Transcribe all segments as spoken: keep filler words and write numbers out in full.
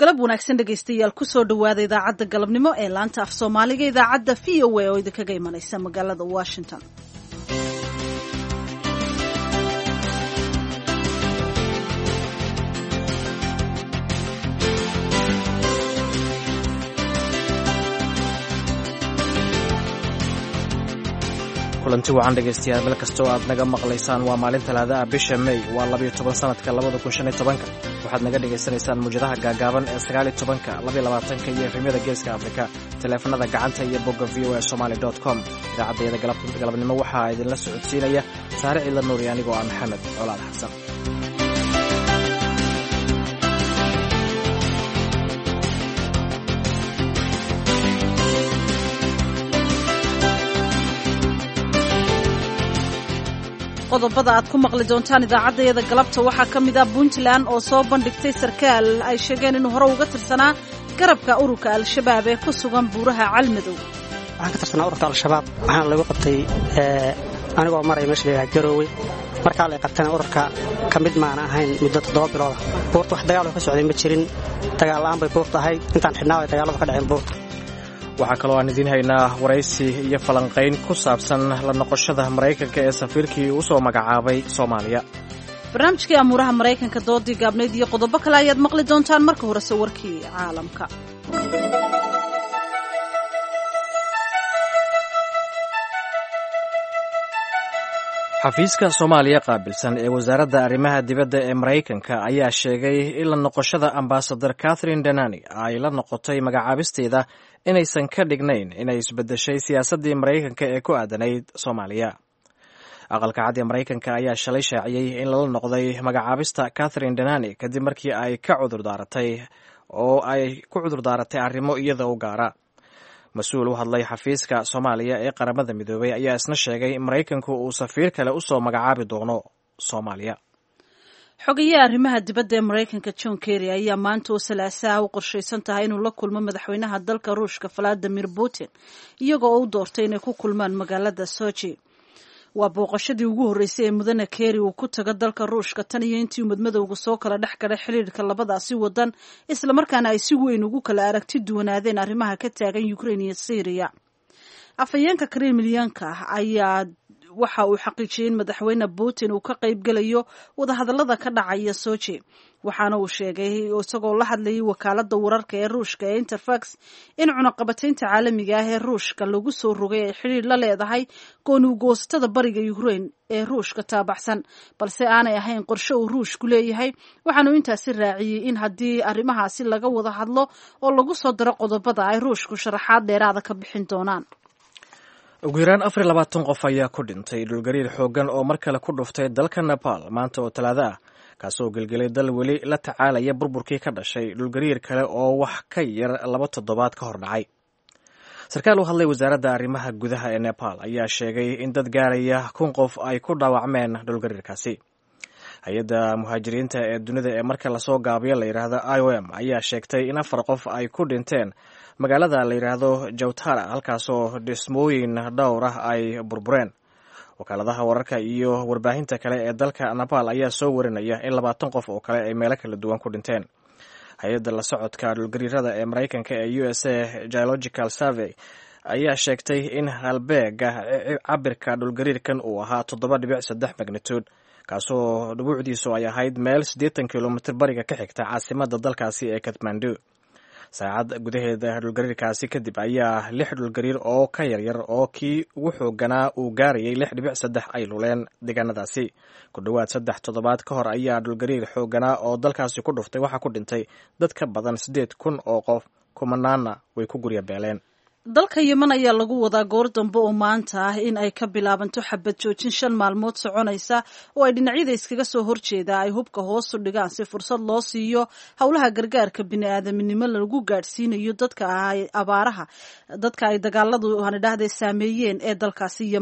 galab wanaagsan dhegaystayaal ku soo dhawaada idaacadda galabnimo ee laanta af Soomaaliga idaacadda V O A oo idinkaga imanaysa magaalada Washington. kulanti wacan dhegaystayaal meel kastoo aad naga maqlaysaan waa maalin talaada ah bisha May waa laba iyo toban sanadka labada kun shan iyo toban waxaad naga dhageysanaysaan muujadaha gaagaaban ee sagaal iyo toban laba iyo labaatan iyo efemyada geeska Afrika taleefanada gacanta iyo bogga v o a somali dot com idaacadda galabta galabnimo waxaa idinla socodsiinaya Saare Ciidla Nuur iyo anigoo ah Maxamed Colaad Xasan. qodobada aad ku maqli doontaan idaacaddayada galabta waxaa ka mid ah Puntland oo soo bandhigtay sarkaal ay sheegeen inuu hore uga tirsanaa garabka ururka al-shabaab ee ku sugan buuraha Calmadow. waxaan ka tirsanaa ururka al-shabaab waxaan lagu qabtay anigoo maray meesha la yiraahdo Garowe markaa la qabtana ururka ka mid maana ahayn muddo toddoba bilood buurta wax dagaal oo ka socday ma jirin dagaal la'aan bay buurta ahayd intaan xidhnaa dagaalada ka dhaceen buurta. waxaa kaloo aan idiin haynaa waraysi iyo falanqayn ku saabsan la noqoshada Mareykanka ee safiirkii uu soo magacaabay Soomaaliya. barnaamijkii amuuraha Mareykanka doodii gaabneed iyo qodobo kale ayaad maqli doontaan marka hore warkii caalamka. xafiiska Soomaaliya qaabilsan ee wasaaradda arrimaha dibadda ee Mareykanka ayaa sheegay in la noqoshada ambassador Catherine Denani ay la noqotay magacaabisteeda inaysan ka dhignayn inay isbedeshay siyaasaddii Mareykanka ee ku aadanayd Soomaaliya. aqalka cad ee Mareykanka ayaa shalay shaaciyay in lala noqday magacaabista Catherine Denani kadib markii ay ka cudur daaratay oo ay ku cudur daaratay arrimo iyada u gaara. mas-uul u hadlay xafiiska Soomaaliya ee qaramada midoobay ayaa isna sheegay in Mareykanku uu safiir kale u soo magacaabi doono Soomaaliya. xogayaha arrimaha dibadda ee Mareykanka John Kerry ayaa maanta oo salaasaha u qorshaysan tahay inuu la kulmo madaxweynaha dalka Ruushka Vladimir Putin iyagoo uu doortay inay ku kulmaan magaalada Sochi. waa booqashadii ugu horeysay ee mudane Kerry uu ku tago dalka Ruushka tan iyo intii madmadowga soo kala dhex galay xiriirka labadaasi wadan isla markaana ay si weyn ugu kala aragti duwanaadeen arrimaha ka taagan Ukraine iyo Syria. afayeenka Kremlin-ka ayaa waxa uu xaqiijiyay in madaxweyne Putin uu ka qayb galayo wadahadallada ka dhacaya Sochi waxaana uu sheegay isagoo la hadlayay wakaaladda wararka ee Ruushka ee Interfax in cunaqabataynta caalamiga ah ee Ruushka lagu soo rogay ay xiriir la leedahay gooni-goostada bariga Ukraine ee Ruushka taabaxsan balse aanay ahayn qorshe uu Ruushku leeyahay waxaanu intaasi raaciyay in haddii arrimahaasi laga wada hadlo oo lagu soo daro qodobada ay Ruushku sharaxaad dheeraada ka bixin doonaan. ugu yaraan afar iyo labaatan qof ayaa ku dhintay dhulgariir xooggan oo mar kale ku dhuftay dalka Nepal maanta oo talaado ah kaasoo gelgelay dal weli la tacaalaya burburkii ka dhashay dhulgariir kale oo wax ka yar laba toddobaad ka hor dhacay. sarkaal u hadlay wasaaradda arrimaha gudaha ee Nepal ayaa sheegay in dad gaaraya kun qof ay ku dhaawacmeen dhulgariirkaasi. hay-adda muhaajiriinta ee dunida ee marka lasoo gaabiyo la yidhaahdo I O M ayaa sheegtay in afar qof ay ku dhinteen magaalada la yidhaahdo Jawtara halkaasoo dhismooyin dhowr ah ay burbureen. wakaaladaha wararka iyo warbaahinta kale ee dalka Nepal ayaa soo warinaya in labaatan qof oo kale ay meelo kala duwan ku dhinteen. hay-adda la socodka dhulgariirada ee Mareykanka ee U S A Geological Survey ayaa sheegtay in halbeega cabirka dhulgariirkan uu ahaa toddoba dhibic saddex magnitude kaasoo dhubuucdiisu ay ahayd meel siddeetan kilomitir bariga ka xigta caasimadda dalkaasi ee Kathmandu. saacad gudaheeda dhulgariirkaasi kadib ayaa lix dhulgariir oo ka yaryar oo kii ugu xooganaa uu gaarayay lix dhibic saddex ay luleen deegaanadaasi. ku dhowaad saddex toddobaad ka hor ayaa dhulgariir xooganaa oo dalkaasi ku dhuftay waxaa ku dhintay dad ka badan siddeed kun oo qof kumanaana way ku gurya beeleen. dalka Yemen ayaa lagu wadaa goor dambe oo maanta ah in ay ka bilaabanto xabad joojin shan maalmood soconaysa oo ay dhinacyada iskaga soo horjeeda ay hubka hoos u dhigaan si fursad loo siiyo howlaha gargaarka bini'aadamnimo lagu gaadhsiinayo dadka ay abaaraha dadka ay dagaaladu hanidhaahday saameeyeen ee dalkaasi Yemen.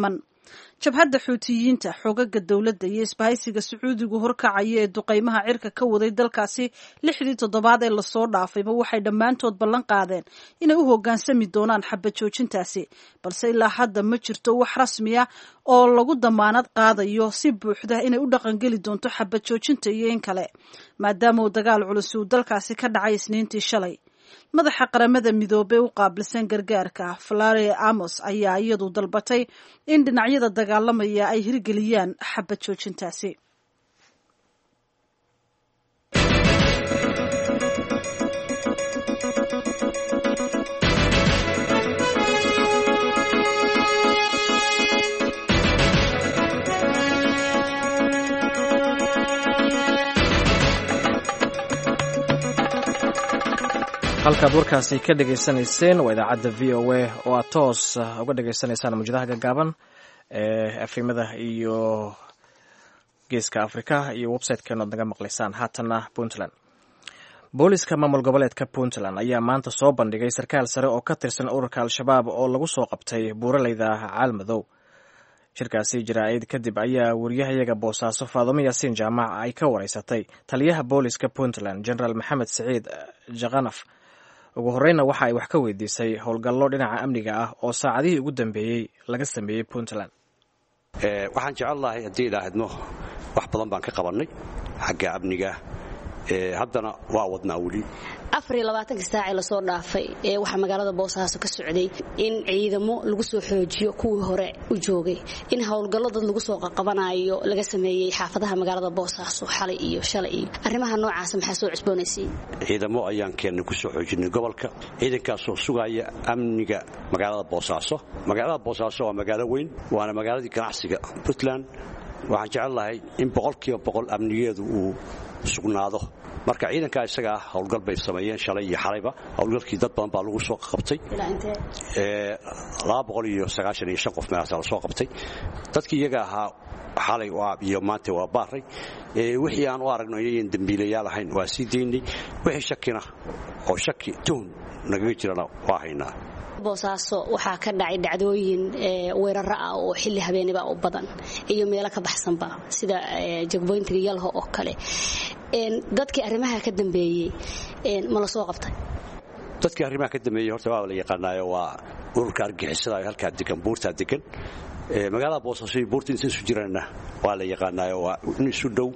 jabhadda xuutiyiinta xoogaga dowladda iyo isbahaysiga sacuudigu horkacaya ee duqaymaha cirka ka waday dalkaasi lixdii toddobaad ee lasoo dhaafayba waxay dhammaantood ballan qaadeen inay u hoggaansami doonaan xabad joojintaasi balse ilaa hadda ma jirto wax rasmiya oo lagu damaanad qaadayo si buuxda inay u dhaqangeli doonto xabad joojinta iyo in kale maadaama uu dagaal culus uu dalkaasi ka dhacay isniintii shalay madaxa qaramada midoobey u qaabilsan gargaarka Flare Amos ayaa iyadu dalbatay in dhinacyada dagaalamaya ay hirgeliyaan xabad joojintaasi. halkaad warkaasi ka dhegaysanayseen waa idaacadda v o a oo aad toos uga dhegaysanaysaan mawjadaha gaggaaban ee efimada iyo geeska afrika iyo website-keena ood naga maqlaysaan. haatanna puntland booliska maamul goboleedka puntland ayaa maanta soo bandhigay sarkaal sare oo ka tirsan ururka al-shabaab oo lagu soo qabtay buuraleyda caalmadow. shirkaasi jaraa'id kadib ayaa wariyahayaga boosaaso Faadumo Yaasiin Jaamac ay ka wareysatay taliyaha booliska puntland General Maxamed Siciid Jaqanaf. ugu horeyna waxa ay wax ka weydiisay howlgallo dhinaca amniga ah oo saacadihii ugu dambeeyey laga sameeyey puntland. waxaan jecelahay haddii ilaahadno wax badan baan ka qabannay xagga amniga haddana waa wadnaa weli afar iyo labaatan saac la soo dhaafay ee waxa magaalada Boosaaso ka socday in ciidamo lagu soo xoojiyo kuwii hore u joogay in howlgallo dad lagu soo qabanayo laga sameeyay xaafadaha magaalada Boosaaso xalay iyo shalay arrimaha noocaas maxaa soo cusboonaysay ciidamo ayaan keenay ku soo xoojinay gobolka ciidankaas oo sugaya amniga magaalada Boosaaso magaalada Boosaaso waa magaalo weyn waana magaaladii ganacsiga Puntland waxaan jecelahay in boqolkiiba boqol amnigeedu uu sugnaado marka ciidanka isaga howlgal bay sameeyeen shalay iyo xalayba howlgalkii dad badan baa lagu soo qabtay ee laba boqol iyo sagaashan iyo shan qof meelaha la soo qabtay dadkii iyaga ahaa xalay waa iyo maanta waa baaray ee wixii aan u aragno inay dambiilayaal ahayn waa sii deynay wixii shakina oo shaki toon naga jirana waa haynaa. Boosaaso waxaa ka dhacay dhacdooyin weerar ah oo xilli habeenimo u badan iyo meelo ka baxsanba sida jagboyntiga yalho oo kale een dadkii arrimaha ka dambeeyay een ma la soo qabtay dadkii arrimaha ka dambeeyay horta waa la yaqaanayo waa ururka argixisada halka degan buurta degan ee magaalada Boosaaso buurta inta isu jirana waa la yaqaanayo waa in isu dhow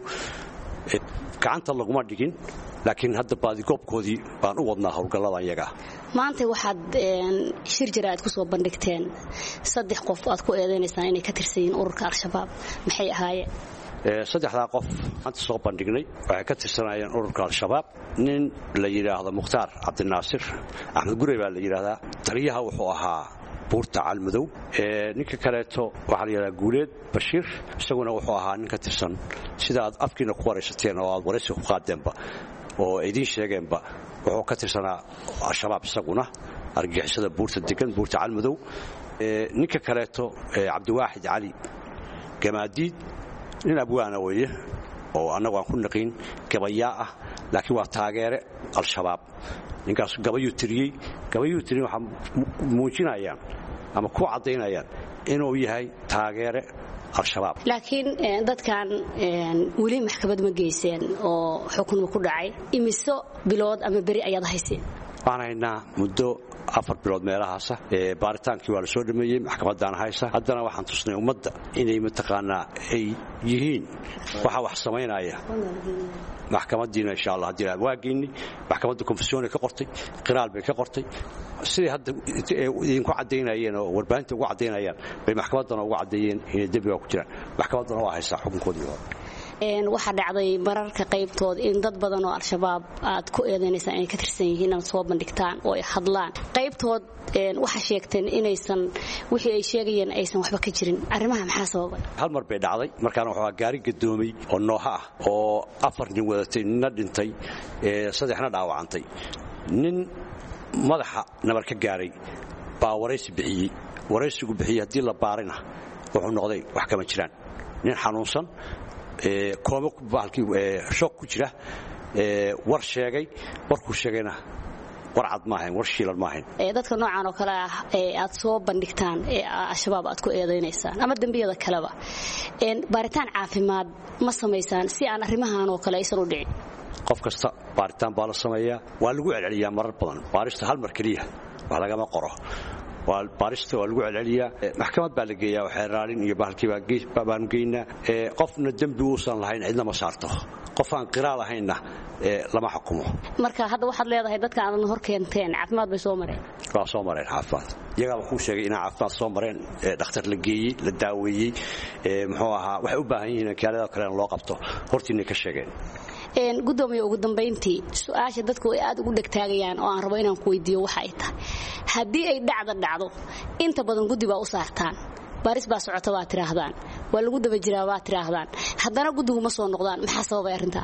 gacanta laguma dhigin laakiin hadda baadi goobkoodii baan u wadnaa howlgalladan iyaga maanta waxaad shir jaraa'id ku soo bandhigteen saddex qof aad ku eedeynaysan inay ka tirsan yihiin ururka al-shabaab maxay ahaayeen ee saddexda qof maanta soo bandhignay waxay ka tirsanayeen ururka al-shabaab nin la yiraahdo Mukhtaar Cabdinaasir Axmed Gurey baa la yiraahdaa taliyaha wuxuu ahaa buurta caalmadow ee ninka kaleeto waxa la yiraahdaa Guuleed Bashiir isaguna wuxuu ahaa nin ka tirsan sida aad afkiina ku wareysateen oo aad wareysi ku qaadeenba oo idin sheegeenba wuxuu ka tirsanaa al-shabaab isaguna argixisada buurta degan buurta caalmadow ee ninka kaleeto Cabdiwaaxid Cali Gamaadiid nin abwaana weeye oo anagu aan ku naqin gabayaa ah laakiin waa taageere al-shabaab ninkaas gabayuu tiriyay gabayuu tiriyay waxa muujinayaan ama ku cadeynayaan inuu yahay taageere al-shabaab laakiin dadkan wali maxkamad ma geyseen oo xukun ku dhacay imiso bilood ama bari ayaad hayseen waxaana muddo afar bilood meelahaas ee baaritaankii waa la soo dhameeyay maxkamaddan haysa haddana waxaan tusnay ummadda inay mataqaanaa ay yihiin waxa wax sameynaya maxkamadiina insha Allah hadii waa geeyni maxkamadda konfesyoon ka qortay qiraal bay ka qortay sidii hadda idin ku cadeynayeen oo warbaahinta ugu cadeynayaan bay maxkamaddana ugu cadeeyeen inay dambiga ku jiraan maxkamaddana waa haysa xukunkoodii een waxa dhacday mararka qaybtood in dad badan oo al-shabaab aad ku eedeynaysan inay ka tirsan yihiin oo soo bandhigtaan oo ay hadlaan qaybtood een waxa sheegteen inaysan wixii ay sheegayeen aysan waxba ka jirin arrimaha maxaa sababay hal mar bay dhacday markaan waxa gaari gadoomay oo nooha ah oo afar nin wadatay nin dhintay ee saddexna dhaawacantay nin madaxa nabar ka gaaray baa wareysi bixiyay wareysigu bixiyay hadii la baarina wuxuu noqday wax kama jiraan nin xanuunsan ee koobo baalkii ee shock ku jira ee war sheegay warku sheegayna warcad ma ahayn war shiilan ma ahayn ee dadka noocan oo kale ah ee aad soo bandhigtaan ee al-shabaab aad ku eedeynaysan ama dambiyada kaleba een baaritaan caafimaad ma sameeysan si aan arrimahan oo kale aysan u dhicin qof kasta baaritaan baa la sameeyaa waa lagu celceliyaa marar badan baarista hal mar kaliya wax laga ma qoro waa baarista waa lagu celceliyaa maxkamad baa la geeyaa waxay raalin iyo bahalkii baa gees baan geynaa ee qofna dambi uusan lahayn cidna ma saarto qof aan qiraal ahayna ee lama xukumo marka hadda waxaad leedahay dadka aan hor keenteen caafimaad bay soo mareen waa soo mareen caafimaad iyaga wuxuu sheegay in caafimaad soo mareen ee dhakhtar la geeyay la daaweeyay ee muxuu ahaa waxay u baahan yihiin kaalada kale loo qabto hortiina ka sheegeen een gudoomiye ugu dambeyntii su'aasha dadku ay aad ugu dhagtaagayaan oo aan rabo inaan ku weydiiyo waxa ay tahay haddii ay dhacdo dhacdo inta badan guddi baa u saartaan baaris baa socota waa tiraahdaan waa lagu daba jiraa waa tiraahdaan haddana guddigu ma soo noqdaan maxaa sababay arrinta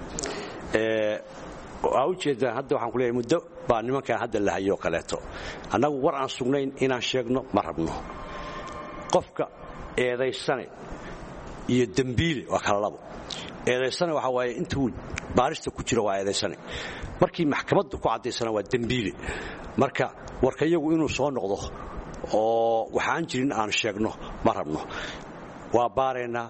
ee waa u jeedaan hadda waxaan ku leeyahay muddo baa nimankan hadda la hayo kaleeto annagu war aan sugnayn inaan sheegno ma rabno qofka eedaysane iyo dambiile waa kala labo eedaysana waxa waaye intuu baarista ku jiro waa eedaysana markii maxkamaddu ku cadeysana waa dambiile marka warka iyagu inuu soo noqdo oo waxaan jirin aan sheegno ma rabno waa baareena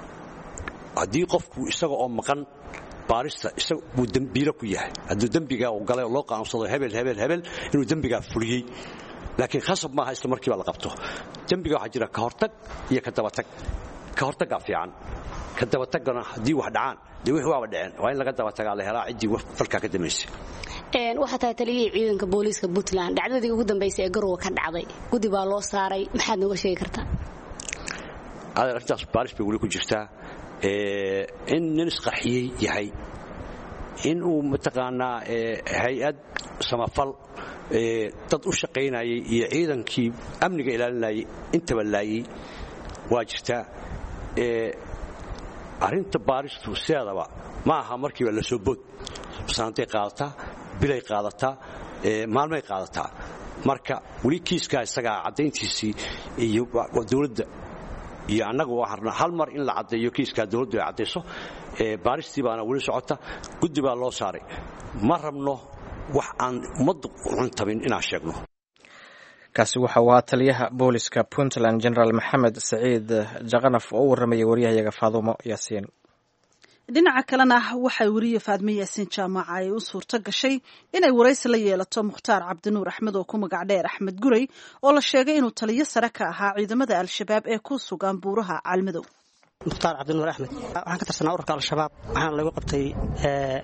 hadii qofku isaga oo maqan baarista isaga uu dambiile ku yahay haduu dambiga uu galay loo qaansado hebel hebel hebel inuu dambiga fuliyay laakiin khasab ma haysto markii la qabto dambiga waxa jira ka hortag iyo ka daba tag ka hortag fiican ka daba tagana hadii wax dhacaan dii wixii waa dhaceen waa in laga daba tagaa la helaa cidii falka ka dameysay een waxa tahay taliyay ciidanka booliiska Puntland dhacdadii ugu dambeysay ee Garowe ka dhacday gudi baa loo saaray maxaad nooga sheegi kartaa arintaas baaris bay wali ku jirtaa ee in nin isqaxiyay yahay in uu mataqaanaa hay'ad samafal ee dad u shaqeynayay iyo ciidankii amniga ilaalinayay inta balaayay waa jirtaa ee arinta baaristu sidaaba ma aha markii la soo bood saantay qaadata bilay qaadata ee maalmay qaadata marka wali kiiska isaga cadeyntiisii iyo dawladda iyo annagu waxaan hal mar in la cadeeyo kiiska dawladdu ay cadeyso ee baaristii baana wali socota guddi baa loo saaray ma rabno wax aan umad cuntabin inaan sheegno kaasi waxa uu taliyaha booliska Puntland General Maxamed Saciid Jaqanaf oo warramay wariyahayaga Faadumo Yaasiin dhinaca kalena waxay wariye Faadmo Yaasiin Jaamaca ay u suurto gashay inay waraysi la yeelato Mukhtaar Cabdinuur Axmed oo ku magac dheer Axmed Guray oo la sheegay inuu taliye sare ka ahaa ciidamada al-shabaab ee ku sugan buuraha Caalmadow Mukhtaar Cabdinuur Axmed waxaan ka tirsanaa ururka al-shabaab waxaan lagu qabtay ee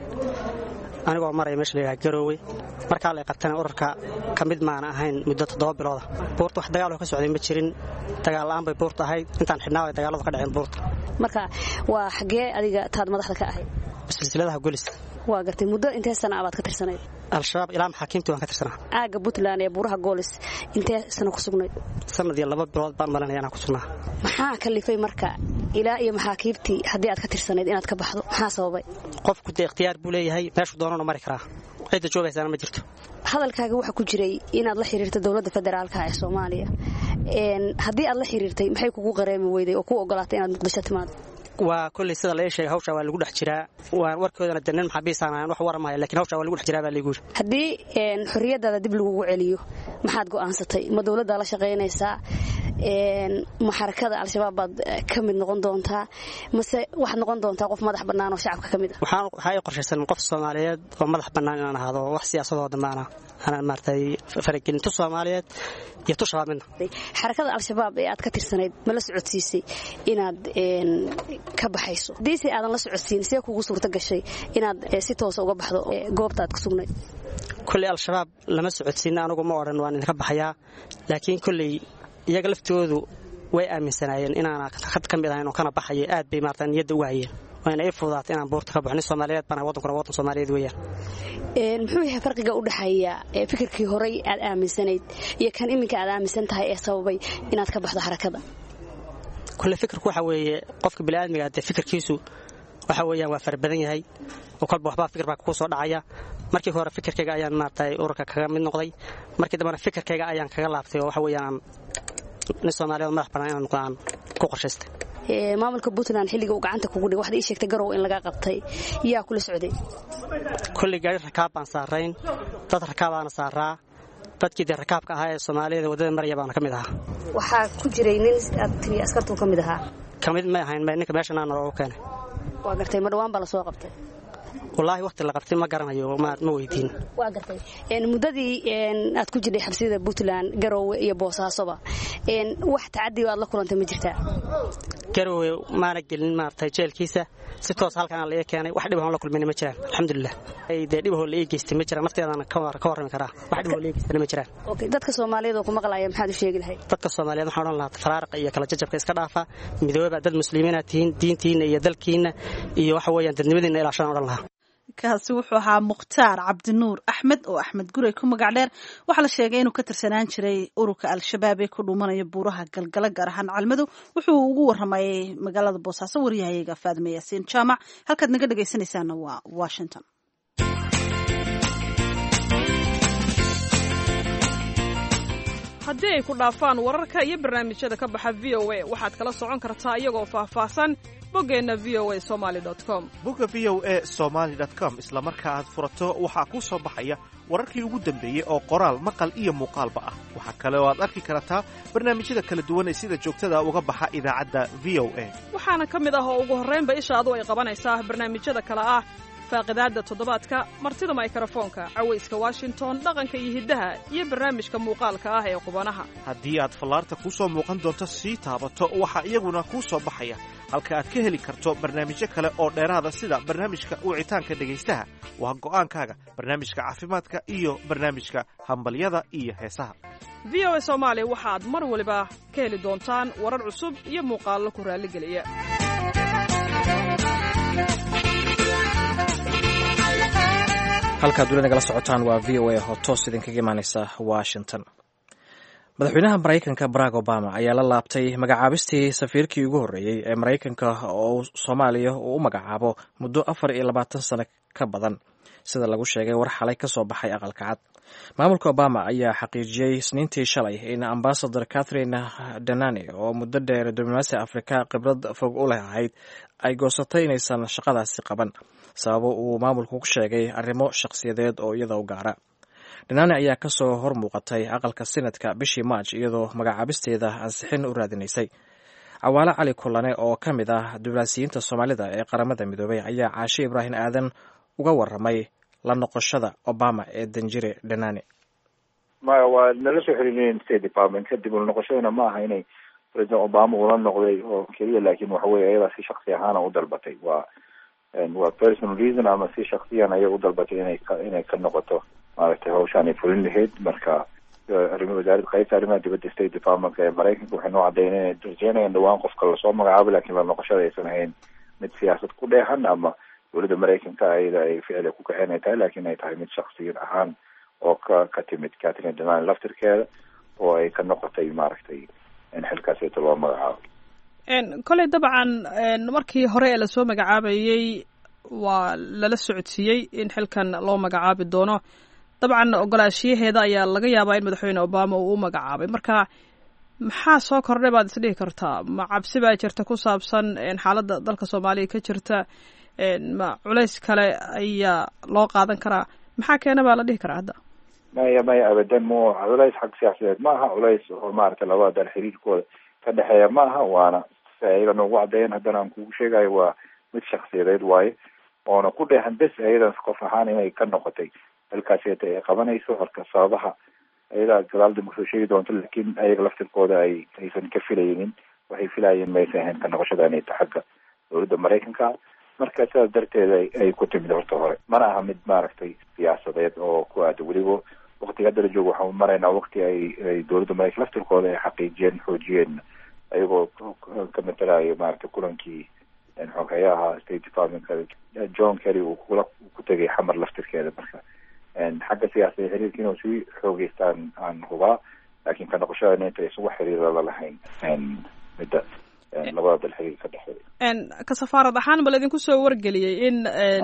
anigoo maray meesha leeyahay Garowe marka la qabtana ururka kamid maana ahayn muddo toddoba bilood boorta wax dagaal oo ka socday ma jirin dagaal aan bay boorta ahayd intaan xidhnaa dagaalada ka dhaceen boorta marka waa xagee adiga taad madaxda ka ahayd silsiladaha golis waa gartay muddo intee sano aad ka tirsanayd al-shabaab ilaa maxaakiimta waan ka tirsanaa aaga Puntland ee buuraha golis intee sano ku sugnayd sanadii laba bilood baan malanaya inaan ku sugnaa maxaa kalifay marka ilaa iyo maxaakiimtii hadii aad ka tirsanayd inaad ka baxdo maxaa sababay qofku de ikhtiyaar buu leeyahay meeshu doonana mari karaa cid joogaysan ma jirto hadalkaaga waxa ku jiray inaad la xiriirto dawladda federaalka ee Soomaaliya een hadii aad la xiriirtay maxay kugu qareemi weyday oo ku ogolaatay inaad Muqdisho timaado waa kulli sida la sheegay hawsha waa lagu dhex jiraa waan warkoodana danan maxabiisanayaan wax warmaya laakiin hawsha waa lagu dhex jiraa baa lagu yiri hadii een xorriyadaada dib lagu celiyo maxaad go'aansatay ma dawladda la shaqeynaysaa een maxarakada al-shabaab baad ka mid noqon doontaa mase waxaad noqon doontaa qof madax bannaan oo shacabka ka mid ah waxaan waxay qorshaysan qof Soomaaliyeed oo madax bannaan inaan ahaado wax siyaasadooda maana ana martay faragelinta Soomaaliyeed iyo tushaamina xarakada al-shabaab ee aad ka tirsanayd ma la socodsiisay inaad een ka baxayso diisi aadan la socodsiin si kugu suurta gashay inaad si toos uga baxdo goobtaad ku sugnayd kulli al-shabaab lama socodsiin anagu ma oran waan ka baxayaa laakiin kulli iyaga laftoodu way aaminsanaayeen inaana khad ka mid ahayn oo kana baxay aad bay maartaan niyada u hayeen waana ay fuudaat inaan boorta ka baxno Soomaaliyeed bana wadanka wadan Soomaaliyeed weeyaan een muxuu yahay farqiga u dhaxeeya ee fikirkii hore aad aaminsanayd iyo kan iminka aad aaminsan tahay ee sababay inaad ka baxdo xarakada kulli fikirku waxa weeye qofka bini'aadmiga ah fikirkiisu waxa weeyaan waa far badan yahay oo kolba waxba fikir baa ku soo dhacaya markii hore fikirkayga ayaan maartay ururka kaga mid noqday markii dambana fikirkayga ayaan kaga laabtay oo waxa weeyaan in Soomaaliya madax bannaan inaan noqdaan ku qorshaystay ee maamulka Puntland xilliga uu gacanta kugu dhigay waxda ii sheegtay Garowe in laga qabtay yaa kula socday kulli gaari rakaab aan saarayn dad rakaabaana saaraa dadkii dee rakaabka ahaa ee Soomaaliyeed wadada maraya baana kamid ahaa waxa ku jiray nin aad tiri askartu kamid ahaa kamid ma ahayn ninka meeshan aan roo keenay waa gartay ma dhawaan bala soo qabtay wallahi waqti la qabtay ma garanayo ma ma weydiin waa gartay een mudadii een aad ku jiray xabsida Puntland Garowe iyo Boosaasoba een wax tacadi aad la kulantay ma jirtaa Garowe ma la gelin maartay jeelkiisa si toos halkan la keenay wax dhib ah la kulmay ma jiraan alxamdulillah ay dhib ah la geystay ma jiraan nafteedana ka war ka warrami karaa wax dhib ah la geystay ma jiraan okay dadka Soomaaliyeed oo ku maqlaaya maxaad u sheegi lahayd dadka Soomaaliyeed waxaan oran lahaa faraaq iyo kala jajabka iska dhaafa midooba dad muslimiin ah tiin diintiina iyo dalkiina iyo waxa weeyaan dadnimadiina ilaashan oran lahaa kaasi wuxuu ahaa Mukhtaar Cabdinuur Axmed oo Axmed Gurey ku magac dheer waxa la sheegay inuu ka tirsanaan jiray ururka Al-Shabaab ee ku dhumanaya buuraha galgala gaar ahaan Calmadu wuxuu ugu warramay magaalada Boosaaso wariyahayaga Faadime Yaasiin Jaamac halkaad naga dhageysanaysaana waa Washington haddii ay ku dhaafaan wararka iyo barnaamijyada ka baxa V O A waxaad kala socon kartaa iyagoo faahfaahsan boggeena v o a somali dot com bogga v o a somali dot com isla marka aad furato waxaa kuu soo baxaya wararkii ugu dambeeyey oo qoraal maqal iyo muuqaalba ah waxaa kale oo aad arki kartaa barnaamijyada kala duwan ee sida joogtada uga baxa idaacadda V O A waxaana ka mid ah oo ugu horraynba ishaadu ay qabanaysaa barnaamijyada kale ah faaqidaadda toddobaadka martida mikrofoonka cawayska Washington dhaqanka iyo hiddaha iyo barnaamijka muuqaalka ah ee qubanaha haddii aad fallaarta ku soo muuqan doonto sii taabato waxaa iyaguna kuu soo baxaya halka aad ka heli karto barnaamijyo kale oo dheeraada sida barnaamijka wicitaanka dhegaystaha waa go'aankaaga barnaamijka caafimaadka iyo barnaamijka hambalyada iyo heesaha V O A Soomaali waxaad mar waliba ka heli doontaan warar cusub iyo muuqaallo ku raaligeliya halkaad weli nagala socotaan waa V O A oo toos idinkaga imaanaysa Washington madaxweynaha Mareykanka Barack Obama ayaa la laabtay magacaabistii safiirkii ugu horreeyay ee Mareykanka oo Soomaaliya uu u magacaabo muddo afar iyo labaatan sano ka badan sida lagu sheegay war xalay ka soo baxay aqalka cad maamulka Obama ayaa xaqiijiyay Isniintii shalay in Ambassador Catherine Danani oo muddo dheer diblomaasi Afrika khibrad fog u lahayd ay goosatay inaysan shaqadaasi qaban sababo uu maamulku ku sheegay arrimo shakhsiyadeed oo iyada u gaara Danani ayaa ka soo hor muuqatay aqalka Senatka bishii March iyadoo magacaabisteeda ansixin u raadinaysay Cawaale Cali Kulane oo ka mid ah diblomaasiyiinta Soomaalida ee qaramada midoobay ayaa Caashi Ibraahin Aadan uga warramay la noqoshada Obama ee Danjire Danani ma waa nala soo xiriireen State Department kadib la noqoshadana ma aha inay President Obama uu la noqday oo kaliya laakiin waxa weeye ayada si shakhsi ahaan u dalbatay waa waa personal reason ama si shakhsiyan ay u dalbatay inay inay ka noqoto maaragtay hawshan ay fulin lahayd marka arrimaha wasaaradda qaybta arrimaha dibadda State Department ee Mareykanka waxay noo cadeynayaan inay rajeynayaan dhawaan qofka la soo magacaabo laakiin la noqoshada aysan ahayn mid siyaasad ku dheehan ama dowladda Mareykanka ayada ay ficil ku kaxeynay tahay laakiin ay tahay mid shakhsiyan ahaan oo ka ka timid Catherine Danani laftirkeeda oo ay ka noqotay maaragtay in xilkaasi loo magacaabo een kale dabcan markii hore ee la soo magacaabayay waa lala socodsiiyay in xilkan loo magacaabi doono dabcan ogolaashiyaheeda ayaa laga yaabaa in madaxweyne Obama uu u magacaabay marka maxaa soo kordhay baad is dhihi kartaa ma cabsi baa jirta ku saabsan xaaladda dalka Soomaaliya ka jirta ma culays kale ayaa loo qaadan karaa maxaa keena baa la dhihi karaa hadda maya maya abadan mo culays xag siyaasadeed ma aha culays oo maaragtay labada dal xiriirkooda ka dhexeeya ma aha waana ayada noogu cadeeyeen haddana aan kugu sheegayo waa mid shakhsiyadeed waaye oona ku dheehan bes ayadan qof ahaan inay ka noqotay halkaasi ay qabanayso marka sababaha ayada gadaal dib usoo sheegi doonto laakiin ayaga laftirkooda ay aysan ka filaynin waxay filayeen maysa ahayn ka noqoshada inay tahay xagga dowladda Mareykanka marka sidaas darteed ay ku timid horta hore mana aha mid maaragtay siyaasadeed oo ku aada weliba waqtiga hadda la joogo waxaan maraynaa waqti ay ay dowladda Mareykanka laftirkooda ay xaqiijiyeen xoojiyeen ayagoo ka matalayo maaragtay kulankii xogayaha State Department John Kerry uu kula ku tegay xamar laftirkeeda marka xagga siyaasadda xiriirka inuu sii xoogeystaan aan hubaa laakiin ka noqoshada inta isugu xiriira la lahayn midda labada dal xiriir ka dhexeeya ka safaarad ahaan bal idinku soo wargeliyey in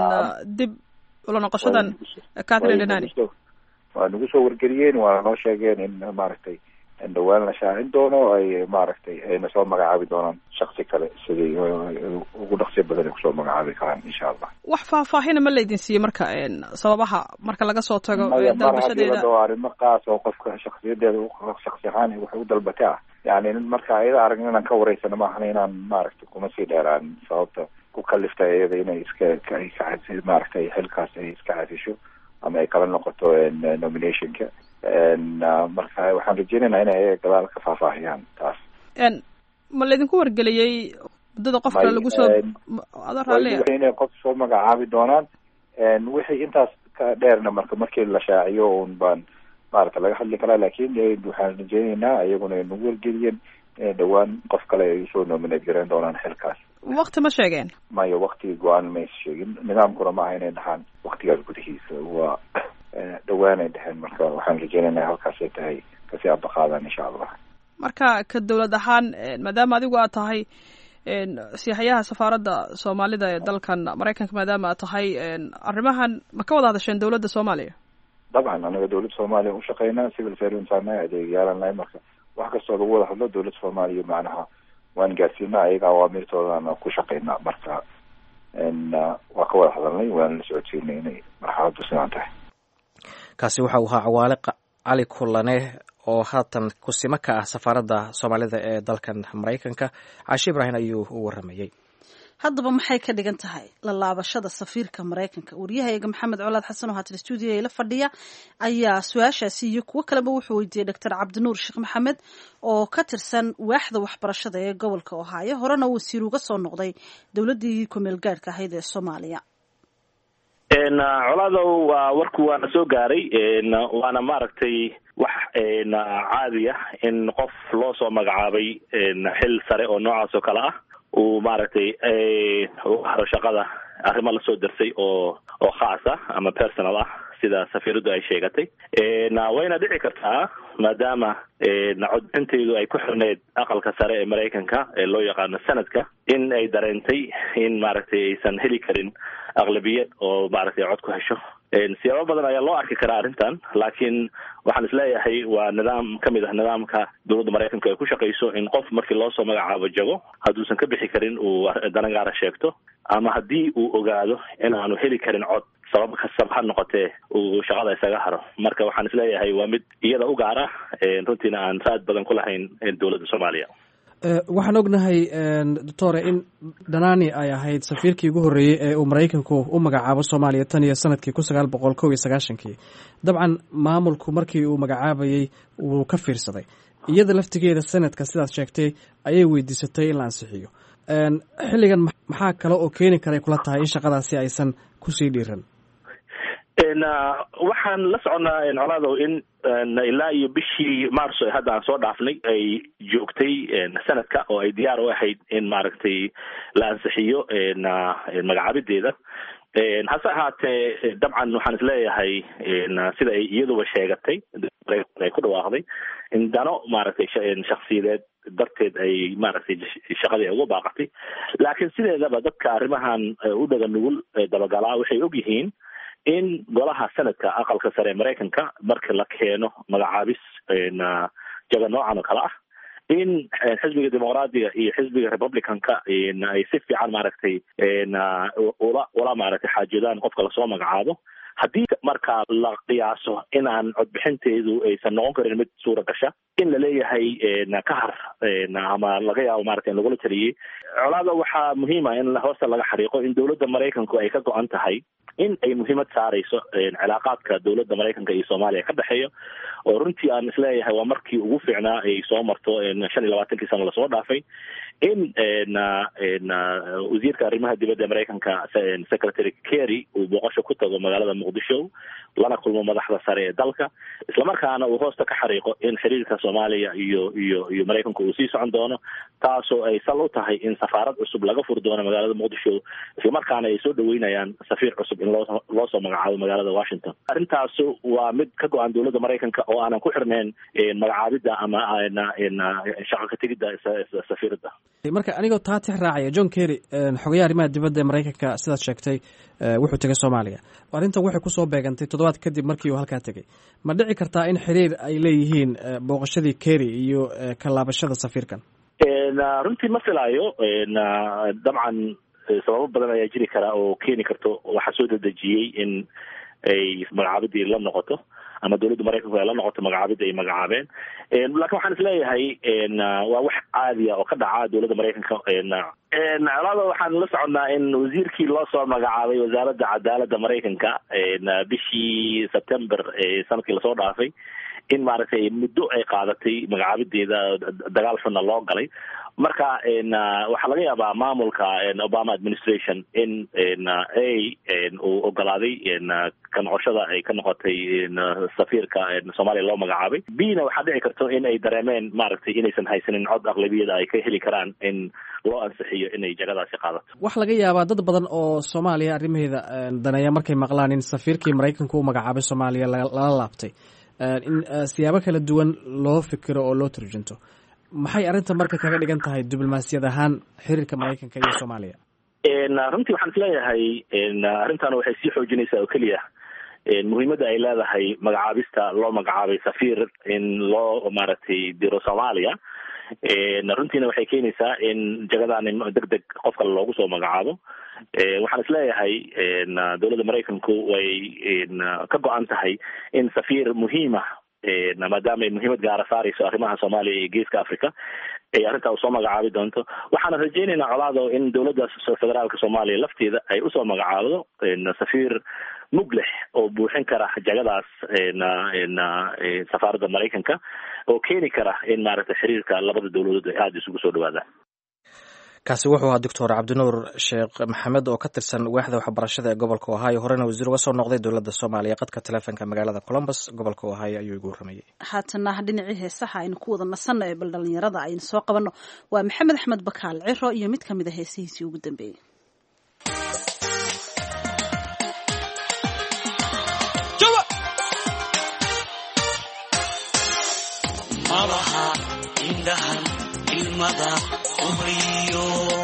dib ula noqoshadan Catherine Danani waa nagu soo wargeliyeen waa noo sheegeen in maaragtay dhawaan la shaacin doono ay maaragtay ayna soo magacaabi doonaan shaksi kale sidii ugu dhaqsi badan ay kusoo magacaabi karaan insha allah. wax faahfaahina ma laydin siiyey marka sababaha marka laga soo tago dalbashadeeda arrimo qaas oo qofka shaksiyadeeda shaksi ahaan waxay u dalbatay ah yani marka ayada aragna inaan ka wareysano maahan inaan maaragtay kuma sii dheeraan sababta ku kaliftay iyada inay iska maaragtay xilkaas ay iska xasisho ama ay kala noqoto nominationka marka waxaan rajeynaynaa inay gadaal ka faahfaahiyaan taas. ma laydinku wargeliyey muddada qofka lagu soo inay qof soo magacaabi doonaan wixii intaas ka dheerna marka markii la shaaciyo un baan maaragta laga hadli karaa laakin waxaan rajeynaynaa iyaguna ay nagu wargeliyeen inay dhawaan qof kale ay usoo nominate garan doonaan xilkaas. wakti ma sheegeen? maya wakti go-aan mays sheegin nidaamkuna maaha inay dhahaan waktigaas gudihiisa waa dhawaanay dheheen marka waxaan rajeynaynaa halkaasay tahay kasi abaqaadan insha allah. marka ka dawlad ahaan maadaama adigu aad tahay siyaxyaha safaaradda soomaalida ee dalkan maraykanka maadaama aad tahay arrimahan ma ka wada hadasheen dawladda soomaaliya? dabcan anaga dawladda soomaaliya ushaqeynaa civil servants ana adeegyaalannahay marka wax kastoo lagu wada hadlo dawladda soomaaliya macnaha waan gaarsiinaa ayaga awaamirtoodana ku shaqeynaa marka waa ka wada hadalnay waana la socodsiinay inay marxaladdu sidaan tahay. kaasi waxa uu ahaa cawaale cali kulane oo haatan kusimo ka ah safaaradda soomaalida ee dalkan maraykanka. caashi ibraahim ayuu u waramayey. haddaba maxay ka dhigan tahay la laabashada safiirka maraykanka? waryahayaga maxamed colaad xasan oo haatan stuudiyo ila fadhiya ayaa su-aashaasi iyo kuwo kaleba wuxuu weydiiyey doctor cabdinuur sheekh maxamed oo ka tirsan waaxda waxbarashada ee gobolka ohaayo horena wasiir uga soo noqday dowladdii kumeel gaadhka ahayd ee soomaaliya. colaadow waa warku waana soo gaaray waana maaragtay wax caadi ah in qof loo soo magacaabay xil sare oo noocaas oo kale ah uu maaragtay u haro shaqada arrimo lasoo darsay oo oo khaas ah ama personal ah sida safiiradu ay sheegatay. wayna dhici kartaa maadaama codbixintaydu ay ku xirneyd aqalka sare ee maraykanka ee loo yaqaano sanadka in ay dareentay in maaragtay aysan heli karin aqlabiyad oo maaragtay cod ku hesho. siyaabo badan ayaa loo arki karaa arrintan laakiin waxaan isleeyahay waa nidaam kamid ah nidaamka dowladda maraykanka ay ku shaqayso in qof markii loo soo magacaabo jago hadduusan ka bixi karin uu dana gaara sheegto ama haddii uu ogaado in aanu heli karin cod sabab kastaba ha noqotee uu shaqada isaga haro. marka waxaan isleeyahay waa mid iyada u gaara runtiina aan raad badan ku lahayn dowladda soomaaliya. waxaan ognahay doctore in dhanani ay ahayd safiirkii ugu horreeyey ee uu maraykanku u magacaabo soomaaliya tan iyo sanadkii kun sagaal boqol kow iyo sagaashankii. dabcan maamulku markii uu magacaabayey wuu ka fiirsaday iyada laftigeeda sanadka sidaad sheegtay ayay weydiisatay in la ansixiyo. xilligan maxaa kale oo keeni karay kula tahay in shaqadaasi aysan kusii dhiiran? waxaan la soconnaa colaadow in ilaa iyo bishii marso ee hadda aan soo dhaafnay ay joogtay sanadka oo ay diyaar u ahayd in maaragtay la ansixiyo magacaabideeda. hase ahaatee dabcan waxaan isleeyahay sida ay iyaduba sheegatay ay ku dhawaaqday in dano maaragtay shaksiyadeed darteed ay maaragtay shaqadii ay uga baaqatay. laakiin sideedaba dadka arrimahan u dhaga nugul dabagalaa waxay og yihiin in golaha sanadka aqalka sare ee maraykanka marka la keeno magacaabis jaga noocan oo kale ah in xisbiga dimuqraadiga iyo xisbiga republicanka ay si fiican maaragtay ula ula maaragtay xaajadaan qofka lasoo magacaabo. haddii markaa la qiyaaso inaan codbixinteedu aysan noqon karin mid suura gasha in laleeyahay ka har ama laga yaabo maaragtay in lagula taliyey. colaada waxaa muhiima in hoosta laga xariiqo in dowladda maraykanku ay ka go-an tahay in ay muhiimad saarayso cilaaqaadka dowladda maraykanka iyo soomaaliya ka dhexeeya oo runtii aan isleeyahay waa markii ugu fiicnaa ay soo marto shan iyo labaatankii sano lasoo dhaafay in wasiirka arrimaha dibadda ee maraykanka secretary Kerry uu booqasho ku tago magaalada muqdisho lana kulmo madaxda sare ee dalka islamarkaana uu hoosta ka xariiqo in xiriirka soomaaliya iyo iyo iyo maraykanku uu sii socon doono taasoo ay sal u tahay in safaarad cusub laga furi doono magaalada muqdisho islamarkaana ay soo dhaweynayaan safiir cusub in loo loo soo magacaabo magaalada Washington. arrintaas waa mid ka go-an dowladda maraykanka oo aanan ku xirnayn magacaabidda ama shaqo ka tegidda safiiradda. marka anigoo taa tix raacaya John Kerry xogayaha arrimaha dibadda ee Mareykanka sidaad sheegtay wuxuu tagay Soomaaliya arrintan waxay ku soo beegantay toddobaad kadib markii uu halkaa tagay ma dhici kartaa in xiriir ay leeyihiin booqashadii Kerry iyo ka laabashada safiirkan runtii ma filaayo dabcan sababo badan ayaa jiri kara oo keeni karto waxa soo dedejiyey in ay magacaabidii la noqoto ama dawladda Mareykanku ay la noqoto magacaabida ay magacaabeen laakiin waxaan isleeyahay waa wax caadi ah oo ka dhaca dawladda Mareykanka alada waxaan la soconnaa in wasiirkii loo soo magacaabay wasaaradda cadaaladda Mareykanka bishii September ee sanadkii lasoo dhaafay in maaragtay muddo ay qaadatay magacaabideeda dagaal xunna loo galay marka waxaa laga yaabaa maamulka Obama administration in ay uu ogolaaday ka noqoshada ay ka noqotay safiirka Soomaaliya loo magacaabay bina waxaa dhici karto in ay dareemeen maaragtay inaysan haysanin cod aqlabiyada ay ka heli karaan in loo ansixiyo inay jagadaasi qaadato wax laga yaabaa dad badan oo Soomaaliya arrimaheeda daneeya markay maqlaan in safiirkii Mareykanku uu magacaabay Soomaaliya lala laabtay in siyaabo kala duwan loo fikiro oo loo turjunto maxay arrinta marka kaga dhigan tahay diblomaasiyad ahaan xiriirka Mareykanka iyo Soomaaliya runtii waxaan isleeyahay arrintan waxay sii xoojinaysaa oo keliya muhiimadda ay leedahay magacaabista loo magacaabay safiir in loo maaragtay diro Soomaaliya runtiina waxay keenaysaa in jagadan deg deg qof kale loogu soo magacaabo waxaan isleeyahay dawladda Mareykanku way ka go-an tahay in safiir muhiima maadaama ay muhiimad gaara saarayso arrimaha Soomaaliya iyo Geeska Africa ay arrintaa usoo magacaabi doonto waxaana rajaynaynaa colaado in dawladda federaalka Soomaaliya lafteeda ay usoo magacaabdo safiir muglex oo buuxin kara jagadaas safaaradda Mareykanka oo keeni kara in maaragtay xiriirka labada dawladood ay aada isugu soo dhawaadaan kaasi wuxuu ahaa doctor cabdinuur sheekh maxamed oo ka tirsan waaxda waxbarashada ee gobolka Ohio horena wasiir uga soo noqday dowladda Soomaaliya qadka telefoonka magaalada Columbus gobolka Ohio ayuu igu waramayay haatana dhinacii heesaha aynu ku wada nasanno ee bal dhalinyarada aynu soo qabanno waa Maxamed Axmed Bakaal Ciro iyo mid kamid ah heesihiisii ugu dambeeyay malaha indahan ilmada ubriyo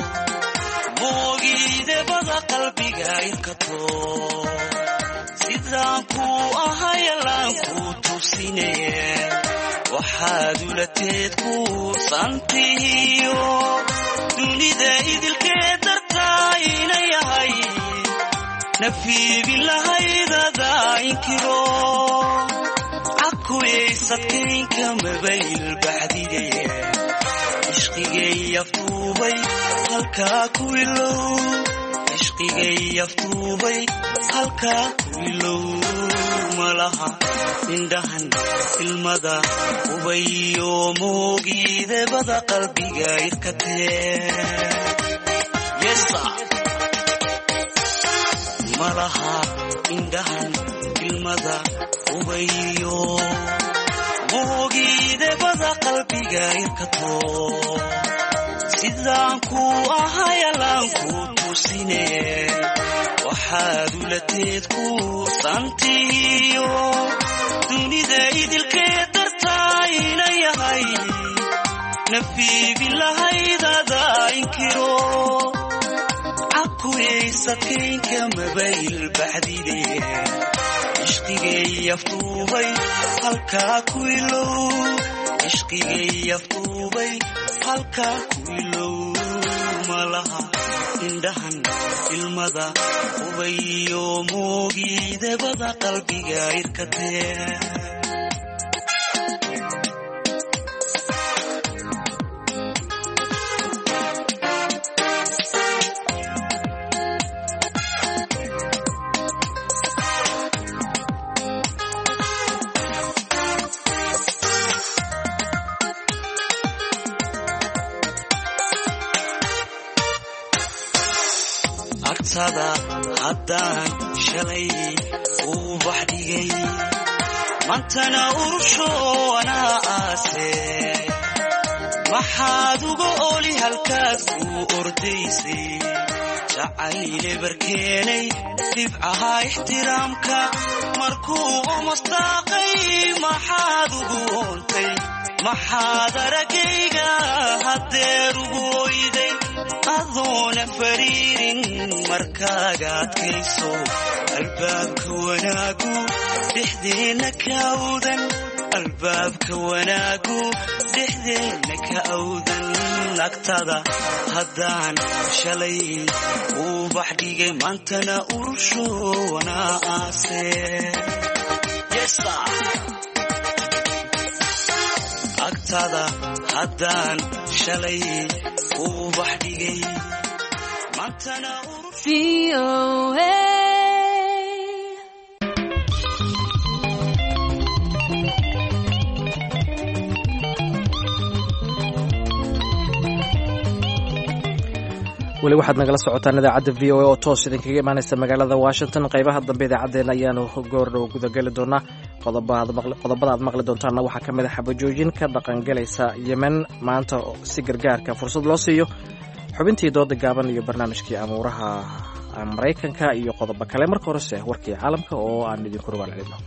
moogide bada qalbiga irkato sidaan ku ahayalaan ku tusine waxaad ulateed ku santiyo dunida idilkeed dartaa ina yahay nafiibin lahaydada inkiro akuyaysadkaynka mabayl baxdigaya ishqigay aftuubay halkaa ku ilow ishqigay aftuubay halkaa ku ilow malaha indhahan ilmada ubayo moogide bada qalbiga irkatee yesa malaha indhahan ilmada ubayo moogide bada qalbiga irkato sidaan ku ahayalaan ku tusine waxaad ulateed ku santiyo dunida idilkeed dartaa ina yahay nafiibin lahaydada inkiro akuyaysadkaynka mabayl baxdide ishqigay aftuubay halkaa ku ilow ishqigay aftuubay halkaa ku ilow malaha indhahan ilmada ubayo moogide bada qalbiga irkatee haddaan shalay uu baxdhigay mantana urushoonaa aase maxaad uga oli halkaad kuu ordaysay jacayle barkeenay dhibcahaa ixtiraamka markuu omastaaqay maxaad ugu oontay maxaad aragayga haddeer ugu oyday adoona fariirin markaaga adkayso albaabka wanaagu dhexdeenna ka awdan albaabka wanaagu dhexdeenna ka awdan agtada haddaan shalay ubax dhigay maantana urushoona aase agtada haddaan shalay ubax dhigay maantana urushoona weli waxaad nagala socotaan idaacadda v o a oo toos idinkaga imaanaysa magaalada washington qaybaha dambe idaacaddeenna ayaanu goordhow gudageli doonaa qodobada aad maqli doontaanna waxaa ka mid a xabajoojin ka dhaqangelaysa yemen maanta si gargaarka fursad loo siiyo xubintii dooda gaaban iyo barnaamijkii amuuraha maraykanka iyo qodobo kale marka horese warkii caalamka oo aan idinku rogaal celino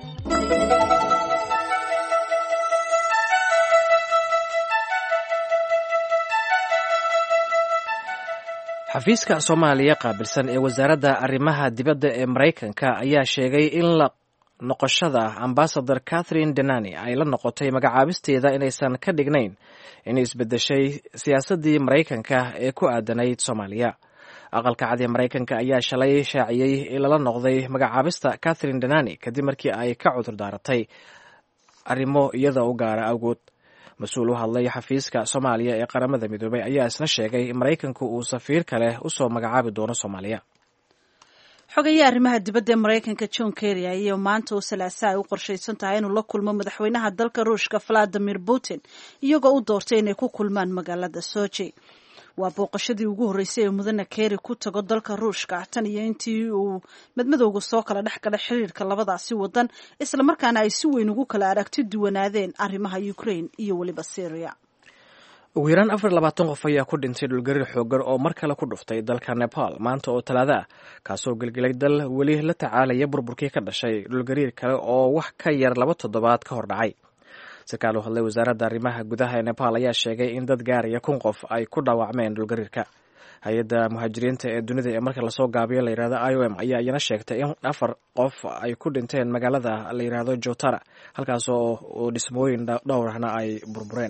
xafiiska soomaaliya qaabilsan ee wasaaradda arrimaha dibadda ee maraykanka ayaa sheegay in la noqoshada ambasador catherine denani ay la noqotay magacaabisteeda inaysan ka dhignayn inay isbedeshay siyaasaddii maraykanka ee ku aadanayd soomaaliya aqalka cad ee maraykanka ayaa shalay shaaciyey in lala noqday magacaabista catherine denani kadib markii ay ka cudur daaratay arrimo iyada u gaara awgood mas-uul u hadlay xafiiska soomaaliya ee qaramada midoobay ayaa isna sheegay in maraykanku uu safiir kale usoo magacaabi doono soomaaliya xogayaha arrimaha dibadda ee maraykanka john kerry ayaa maanta oo salaasaa ay u qorshaysan tahay inuu la kulmo madaxweynaha dalka ruushka valadimir putin iyagoo u doortay inay ku kulmaan magaalada soji waa booqashadii ugu horreysay ee mudane kerry ku tago dalka ruushka tan iyo intii uu madmadowga soo kala dhex galay xiriirka labadaasi wadan islamarkaana ay si weyn ugu kala aragti duwanaadeen arrimaha ukraine iyo weliba syria ugu yaraan afar iyo labaatan qof ayaa ku dhintay dhulgariir xoogan oo mar kale ku dhuftay dalka nepal maanta oo talaada ah kaasoo gelgelay dal weli la tacaalaya burburkii ka dhashay dhulgariir kale oo wax ka yar laba toddobaad ka hor dhacay sarkaal u hadlay wasaaradda arrimaha gudaha ee nepal ayaa sheegay in dad gaaraya kun qof ay ku dhaawacmeen dhulgariirka hay-adda muhaajiriinta ee dunida ee marka lasoo gaabiyo la yihahdo i o m ayaa iyana sheegtay in afar qof ay ku dhinteen magaalada la yidhaahdo jotara halkaas oo dhismooyin dhowrahna ay burbureen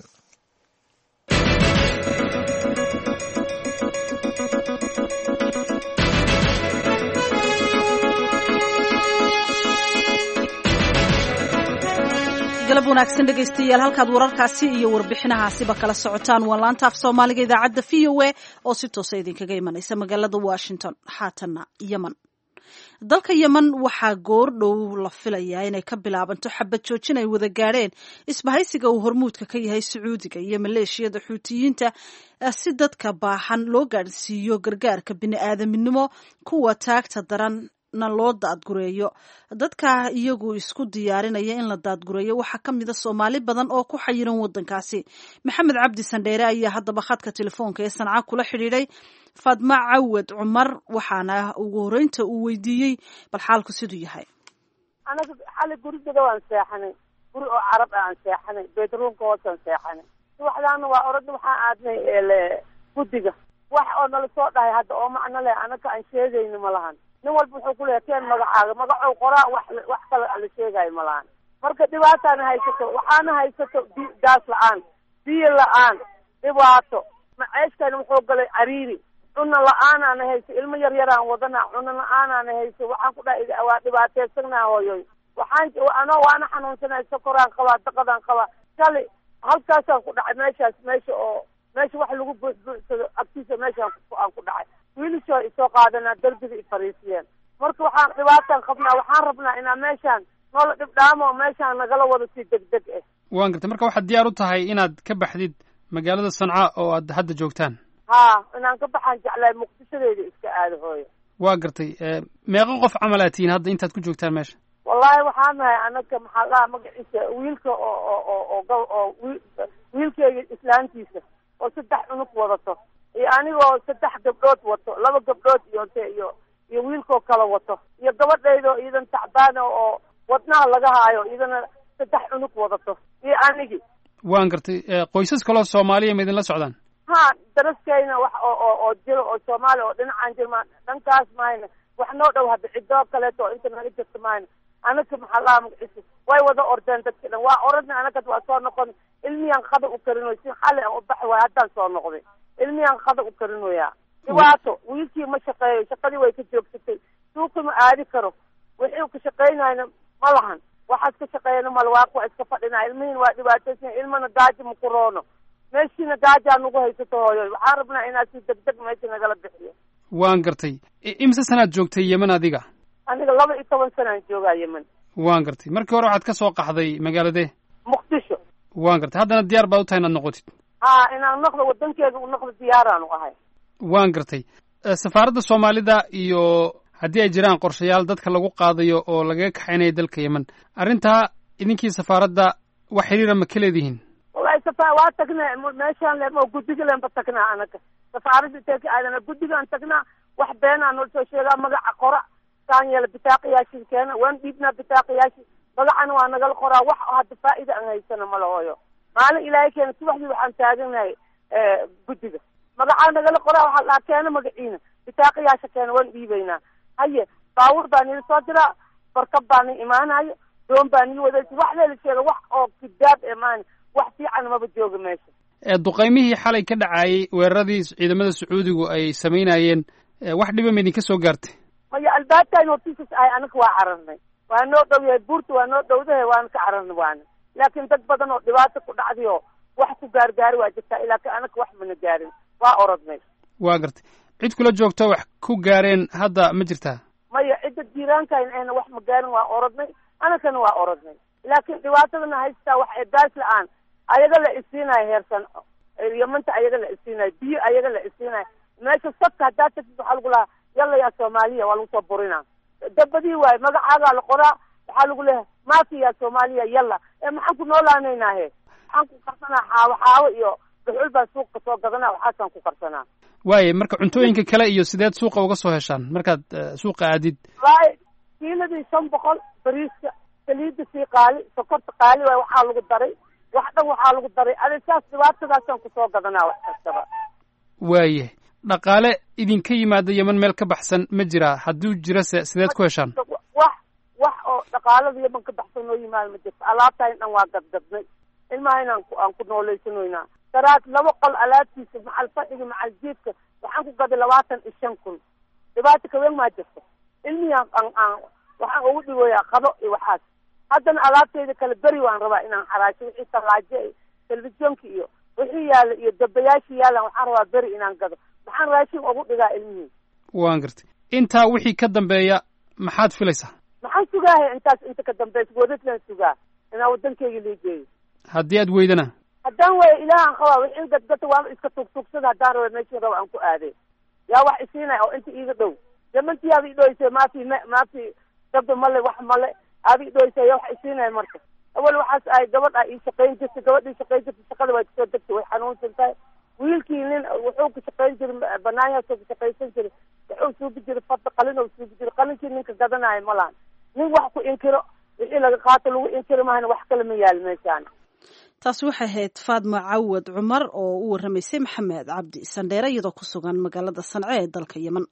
galab wanaagsan dhegaystayaal halkaad wararkaasi iyo warbixinahaasiba kala socotaan waa laanta af soomaaliga idaacadda v o a oo si toosa idinkaga imanaysa magaalada washington xaatanna yemen dalka yemen waxaa goordhow la filayaa inay ka bilaabanto xabad joojin ay wada gaadheen isbahaysiga uu hormuudka ka yahay sacuudiga iyo maleeshiyada xuutiyiinta si dadka baahan loo gaadhsiiyo gargaarka bini'aadaminimo kuwa taagta daran na loo daadgureeyo dadka iyagu isku diyaarinaya in la daadgureeyo waxaa ka mida soomaali badan oo ku xayiran wadankaasi maxamed cabdi sandheere ayaa haddaba khadka telefoonka ee sanca kula xidhiidhay faadma cawad cumar waxaana ugu horeynta uu weydiiyey bal xaalku siduu yahay anaga xali gurigeeda waan seexanay guri oo carab ah aan seexanay bedroomka hoosaan seexanay subaxdaana waa orada waxaan aadnay guddiga wax oo nala soo dhahay hadda oo macno leh anaga aan sheegayno ma lahan nin walba wuxuu ku leeyahay keen magacaaga magacow qoraa wax wax kale la sheegaayo ma lahan marka dhibaataana haysato waxaana haysato gaas la-aan biyo la-aan dhibaato maceeshkana wuxuu galay cariiri cunno la-aanaana hayso ilmo yar yaraan wadana cunno la-aanaana hayso waxaan ku dhahay waa dhibaateysannaa hooyoy waxaan anoo waana xanuunsanay sokoraan qabaa daqadaan qabaa kali halkaasaan ku dhacay meeshaas meesha oo meesha wax lagu buuxbuuxsado agtiisa meeshaan aan ku dhacay wiilishoo isoo qaadanaa derbiga i fariisiyeen marka waxaan dhibaataan qabnaa waxaan rabnaa inaa meeshaan noola dhibdhaamo meeshaan nagala wada si degdeg ah waan gartay marka waxaad diyaar u tahay inaad ka baxdid magaalada sanca oo aad hadda joogtaan haa inaan ka baxaan jeclahay muqdishadeeda iska aado hooyo waa gartay meeqa qof camal aad tihiin hadda intaad ku joogtaan meesha wallaahi waxaan nahay anaga maxaa dhaha magaciisa wiilka oo oo oo oo wiilkeyga islaantiisa oo saddex cunug wadato iyo anigoo saddex gabdhood wato laba gabdhood iyo te iyo iyo wiilkoo kala wato iyo gabadhaydoo iidan tacbaana oo wadnaha laga haayo iidana saddex cunug wadato iyo anigi waan gartay qoysas kaloo soomaaliya ma idinla socdaan ha daraskayna wax oo oo oo jiro oo soomaali oo dhinacaan jirma dhankaas maayna wax noo dhow hadda cidoo kaleeto oo inta naga jirta maayna anaka maxaa lahaa magaciisa way wada ordeen dadka dhan waa oradna anagad waa soo noqon ilmiyaan qada u karinoy si xali aan u baxi waay haddaan soo noqday ilmiyaan qada u karinoyaa dhibaato wiilkii ma shaqeeyo shaqadii way ka joogsatay suuqi ma aadi karo wixii ka shaqaynayna ma lahan waxaas ka shaqeeyana malwaaq waa iska fadhinaa ilmihiin waa dhibaataysan ilmana gaajo ma ku roono meeshiina gaajaa nagu haysato hooyo waxaan rabnaa inaad si degdeg meesha nagala bixiyo waan gartay imise sanaad joogtay yemen adiga aniga laba iyo toban sanaan joogaa yemen waan gartay markii hore waxaad ka soo qaxday magaaladee muqdisho waan gartay haddana diyaar baad u tahay inaad noqotid ha inaan noqdo waddankeeda u noqdo diyaaraanu ahay waan gartay safaaradda soomaalida iyo haddii ay jiraan qorshayaal dadka lagu qaadayo oo lagaga kaxaynayo dalka yemen arrintaa idinkii safaaradda wax xiriira ma ka leedihiin wallahi safa waa tagnaa meeshaan le oo guddiga lenba tagnaa anaga safaaradda teeki aadana guddigaan tagnaa wax beenaa noo soo sheegaa magaca qora saan yeela bitaaqiyaashii keena waan dhiibnaa bitaaqiyaashii magacana waa nagala qoraa wax hadda faa'ida aan haysana mala hooyo maalin ilaahay keena subaxdii waxaan taaganahay guddiga magacaa nagala qoraa waxaa lahaa keena magaciina bitaaqiyaasha keena waan dhiibaynaa haye baawur baa nila soo diraa barkab baa ni imaanayo doon baa nii wadaysa wax leela sheega wax oo kidaab ee maani wax fiican maba jooga meesha duqaymihii xalay ka dhacayay weeraradii ciidamada sacuudigu ay samaynayeen wax dhiba ma idinka soo gaartay maya albaabtaan hortiisas ahay anaga waa cararnay waa noo dhow yahay buurta waa noo dhowdahay waana ka cararnay waana laakiin dad badan oo dhibaato ku dhacday oo wax ku gaargaari waa jirtaa ilaakin anaga wax mana gaarin waa orodnay waa gartay cid kula joogto wax ku gaareen hadda ma jirtaa maya cidda jiiraankayn ayna wax ma gaarin waa orodnay anagana waa orodnay laakiin dhibaatadana haystaa wax ee gaas la-aan ayaga la isiinayo heersan yamanta ayaga la isiinayo biyo ayaga la isiinayo meesha sabka haddaa tagtid waxaa lagu lahaa yalla yaa soomaaliya waa lagu soo burinaa dabadii waayo magacaagaa la qoraa waxaa lagu leehay maafi yaa soomaaliya yalla ee maxaan ku noolaanaynaa he waxaan ku karsanaa xaawo xaawo iyo dhuxul baan suuqa soo gadanaa waxaasaan ku karsanaa waaye marka cuntooyinka kale iyo sideed suuqa uga soo heshaan markaad suuqa aadid waay kiiladii shan boqol bariiska saliidda sii qaali sokorta qaali waay waxaa lagu daray wax dhan waxaa lagu daray adi saas dhibaatadaasaan kusoo gadanaa wax kastaba waaye dhaqaale idinka yimaada yemen meel ka baxsan ma jiraa hadduu jira se sideed ku heshaan wax wax oo dhaqaalada yemen ka baxsan noo yimaada ma jirto alaabtaan dhan waa gadgadnay ilmaha inaan ku aan ku nooleysanoynaa daraad laba qol alaabtiisa macal fadhiga macal jiifka waxaan ku gaday labaatan iyo shan kun dhibaata kaweyn maa jirto ilmihii aan aan waxaan ugu dhigoyaa qado iyo waxaas haddana alaabteyda kale beri waan rabaa inaan xaraasho wixii talaajo iyo telefisyoonka iyo wixii yaalla iyo dabayaashii yaallan waxaan rabaa beri inaan gado maxaan raashin ugu dhigaa ilmihii waan gartay intaa wixii ka dambeeya maxaad filaysaa maxaan sugaahay intaas inta ka dambeysa wadadlaan sugaa inaan waddankeyga liigeeyo haddii aad weydana haddaan weya ilaahaan qabaa wixii gadgata waaba iska tugtugsada haddaan raba meeshii raba aan ku aaday yaa wax isiinaya oo inta iiga dhow yamantii aaba idhoysa maafi m maafi dabda male wax male aaba idhoysa yaa wax isiinaya marka awal waxaas ahay gabadh a ii shaqayn jirtay gabadhii shaqayn jirtay shaqada way kasoo degtay way xanuunsan tahay wiilkii nin wuxuu ka shaqayn jiray banaanyaasoo ka shaqaysan jiray wuxuu suubi jiray fadda qalin oo suubi jiray qalinkii ninka gadanaayo ma lahan nin wax ku inkiro wixii laga qaato lagu inkiro mahana wax kale ma yaal meeshaan taasi waxay ahayd faadma cawad cumar oo u warramaysay maxamed cabdi sandheere iyadoo ku sugan magaalada sanco ee dalka yemen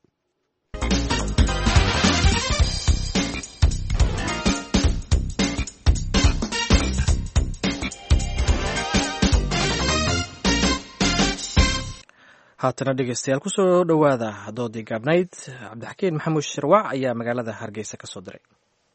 haatana dhegeystayaal kusoo dhowaada doodii gaabnayd cabdixakiin maxamuud shirwac ayaa magaalada hargeysa ka soo diray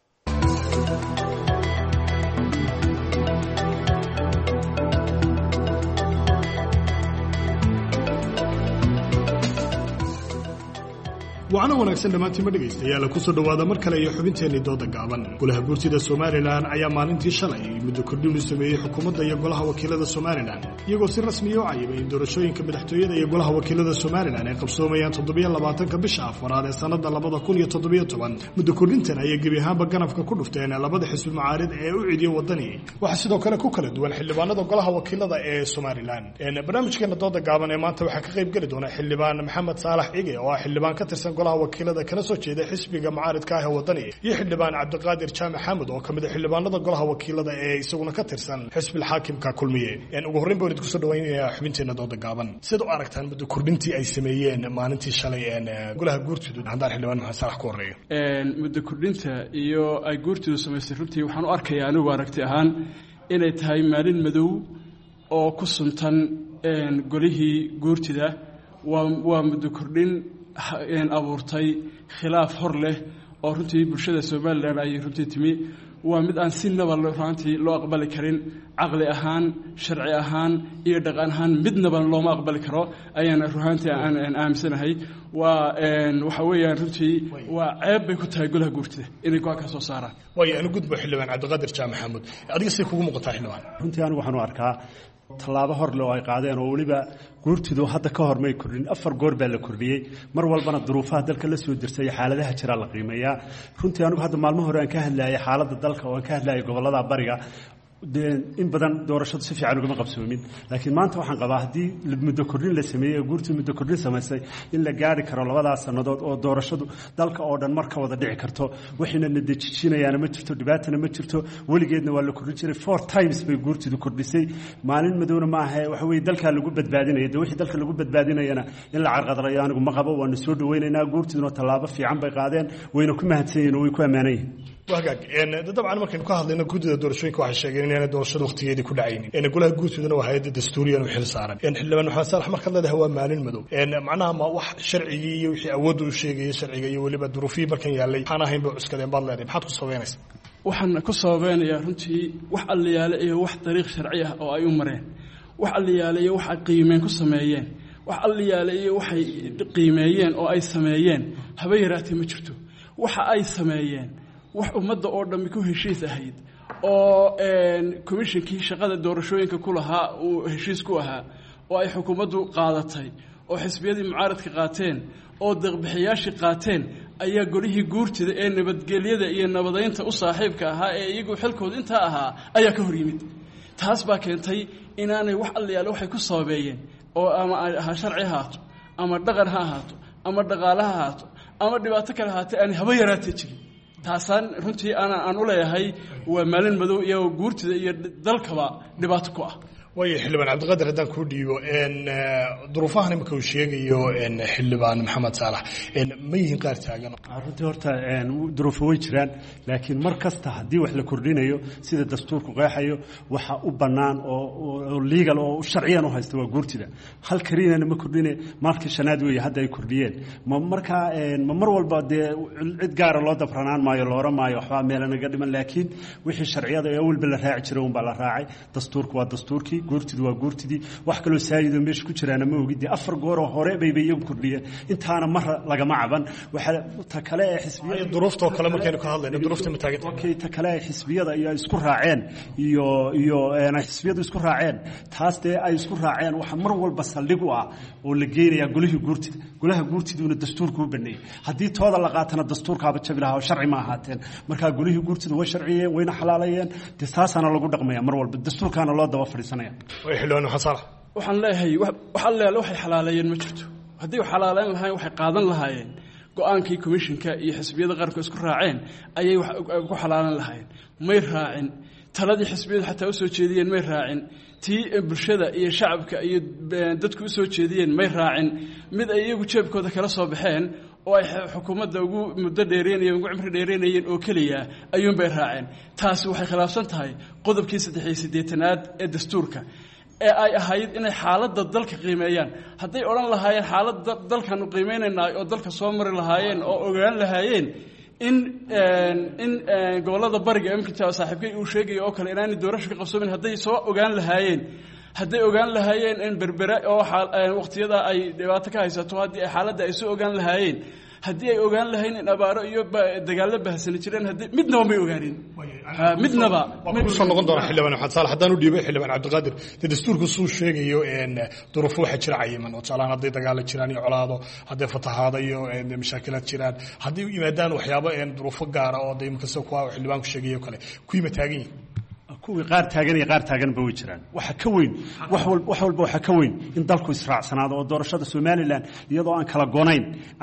wacno wanaagsan dhammaantiinma dhegaystayaal kusoo dhowaada mar kale iyo xubinteennii dooda gaaban golaha guurtida somalilan ayaa maalintii shalay muddo kordhin u sameeyey xukuumadda iyo golaha wakiilada somalilan iyagoo si rasmiya u cayibay in doorashooyinka madaxtooyada iyo golaha wakiilada somalilan ay qabsoomayaan toddobiyo labaatanka bisha afaraad ee sannada labada kun iyo toddobiyo toban muddo kordhintan ayay gebi ahaanba ganafka ku dhufteen labada xisbi mucaarid ee u cidiyo wadani waxaa sidoo kale ku kala duwan xildhibaanada golaha wakiilada ee somalilan barnaamijkeena dooda gaaban ee maanta waxaa ka qayb geli doona xildhibaan maxamed saalax ige oo ah xildhibaan ka tirsan golaha wakiilada kana soo jeeda xisbiga mucaaridka ah ee wadani iyo xildhibaan cabdiqaadir jaamac xamed oo kamid ah xildhibaanada golaha wakiilada ee isaguna ka tirsan xisbil xaakimka kulmiye ugu horreyn baan idinku soo dhawaynayaa xubinteena dooda gaaban sida u aragtaan muddo kordhintii ay sameeyeen maalintii shalay golaha guurtidu haddaan xildhibaan maxamed saalax ku horeeyo muddo kordhinta iyo ay guurtidu samaysay runtii waxaan u arkayaa anigu aragti ahaan inay tahay maalin madow oo ku suntan golihii guurtida waa waa muddo kordhin abuurtay khilaaf hor leh oo runtii bulshada somalilan ay runtii timi waa mid aan si naba runtii loo aqbali karin caqli ahaan sharci ahaan iyo dhaqan ahaan midnaba looma aqbali karo ayaan ruhaantii aan aaminsanahay waa waxa weeyaan runtii waa ceeb bay ku tahay golaha guurtida inay go-aan ka soo saaraan waayo anu gudbo xildhibaan cabdiqaadir jaamac xamuud adiga say kugu muuqataa xildhibaan runtii anigu waxaan u arkaa tallaabo hor le oo ay qaadeen oo weliba guurtidu hadda ka hor may kordhin afar goor baa la kordhiyey mar walbana duruufaha dalka la soo dirsay iyo xaaladaha jiraa la qiimeeyaa runtii anigu hadda maalmo hore aan ka hadlayay xaaladda dalka oo aan ka hadlayay gobollada bariga in badan doorashadu si fiican ugama qabsoomin laakiin maanta waxaan qabaa haddii muddo kordhin la sameeyey guurtii muddo kordhin samaysay in la gaari karo labadaas sannadood oo doorashadu dalka oo dhan mar ka wada dhici karto waxayna na dejinayaana ma jirto dhibaatana ma jirto weligeedna waa la kordhin jiray four times bay guurtidu kordhisay maalin madowna ma ahe waxa weye dalkaa lagu badbaadinaya de wixii dalka lagu badbaadinayana in la carqadarayo anigu ma qabo waana soo dhawaynaynaa guurtiduna tallaabo fiican bay qaadeen wayna ku mahadsan yihin oo way ku ammaanan yihin wagaag dabcan markaynu ka hadlayno guddida doorashooyinka waxay sheegeen inaanay doorashada waqtigeedii ku dhacaynin golaha guurtiduna waa hay-adda dastuuriyan u xil saaran xildhibaan maxamed saalax markaad leedahay waa maalin madow macnaha ma wax sharcigii iyo wixii awoodda u sheegayay sharciga iyo weliba duruufihii markan yaallay waxaan ahayn bay cuskadeen baad leedahay maxaad ku sabaynaysa waxaan ku sababeynayaa runtii wax alliyaale iyo wax dariiq sharci ah oo ay u mareen wax alliyaale iyo wax ay qiimeen ku sameeyeen wax alliyaale iyo waxay qiimeeyeen oo ay sameeyeen haba yaraatee ma jirto waxa ay sameeyeen wax ummadda oo dhammi ku heshiis ahayd oo komishinkii shaqada doorashooyinka ku lahaa uu heshiis ku ahaa oo ay xukuumaddu qaadatay oo xisbiyadii mucaaradka qaateen oo deeqbixiyaashii qaateen ayaa golihii guurtida ee nabadgelyada iyo nabadaynta u saaxiibka ahaa ee iyagu xilkooda intaa ahaa ayaa ka hor yimid taas baa keentay inaanay wax alliyaale waxay ku sababeeyeen oo ama ha sharci ahaato ama dhaqan ha ahaato ama dhaqaale ha ahaato ama dhibaato kale ahaatee aan haba yaraatee jirin taasaan runtii aan u leeyahay waa maalin madow iyo guurtida iyo dalkaba dhibaato ku ah waayo xildhibaan cabdiqaadir haddaan kuu dhiibo duruufahan imika uu sheegayo xildhibaan maxamed saalax ma yihiin qaar taagan runtii horta duruufo way jiraan laakiin mar kasta haddii wax la kordhinayo sida dastuurku qeexayo waxa u bannaan oo legal oo sharciyan u haysta waa guurtida hal kariinana ma kordhine maalkii shanaad weeye hadda ay kordhiyeen ma markaa ma mar walba dee cid gaara loo dabranaan maayo loora maayo waxbaa meelanaga dhiman laakiin wixii sharciyada ee awalba la raaci jiray unbaa la raacay dastuurku waa dastuurkii guurtidu waa guurtidii wax kaloo saayidoo meesha ku jiraana ma ogidii afar gooroo hore bayba iyagu kordhiyeen intaana mar lagama caban waxaa ta kale ee xisbiyada duruuftoo kale markaynu ka hadlayno duruufta ma taagan okay ta kale ee xisbiyada iyo isku raaceen iyo iyo ay xisbiyadu isku raaceen taas dee ay isku raaceen waxa mar walba saldhig u ah oo la geenayaa golihii guurtida golaha guurtiduna dastuurku u baneeyay haddii tooda la qaatana dastuurkaaba jabi lahaa oo sharci ma ahaateen markaa golihii guurtida way sharciyeen wayna xalaalayeen dee taasaana lagu dhaqmaya mar walba dastuurkaana loo daba fadhiisanaya waxaan leeyahay wax alleale waxay xalaaleeyeen ma jirto haddii xalaaleyn lahayn waxay qaadan lahaayeen go-aankii komishinka iyo xisbiyada qaranku isku raaceen ayay ku xalaalan lahaayeen may raacin taladii xisbiyadu xataa usoo jeediyeen may raacin tii bulshada iyo shacabka iyo dadku usoo jeediyeen may raacin mid ay iyagu jeebkooda kala soo baxeen oo ay xukuumadda ugu muddo dheereynayeen ugu cimri dheereynayeen oo keliya ayuunbay raaceen taasi waxay khilaafsan tahay qodobkii saddex iyo siddeetanaad ee dastuurka ee ay ahayd inay xaaladda dalka qiimeeyaan hadday odhan lahaayeen xaaladda dalkaanu qiimeynaynaa oo dalka soo mari lahaayeen oo ogaan lahaayeen in in gobollada bariga imika saaxiibkay uu sheegaya oo kale inaanay doorasho ka qabsoomin hadday soo ogaan lahaayeen hadday ogaan lahaayeen in berbera oo waqtiyada ay dhibaato ka haysato haddii ay xaaladda ay soo ogaan lahaayeen haddii ay ogaan lahayn in abaaro iyo dagaallo bahsani jireen haddii midnaba may ogaanin midnaba kusoo noqon doona xildhibaan maxamed saalax haddaan u dhiibay xildhibaan cabdiqaadir dee dastuurku suu sheegayo duruufo waxaa jira cayiman oo tusaalahaan hadday dagaalo jiraan iyo colaado hadday fatahaado iyo mashaakilaad jiraan haddii u yimaadaan waxyaabo duruufo gaara oo de imikasta kuwa xildhibaanku sheegayo kale ku yima taagan yihin kuwii qaar taagan iyo qaar taaganba way jiraan waxa ka weyn wax walba wax walba waxa ka weyn in dalku israacsanaado oo doorashada Soomaaliland iyadoo aan kala goonayn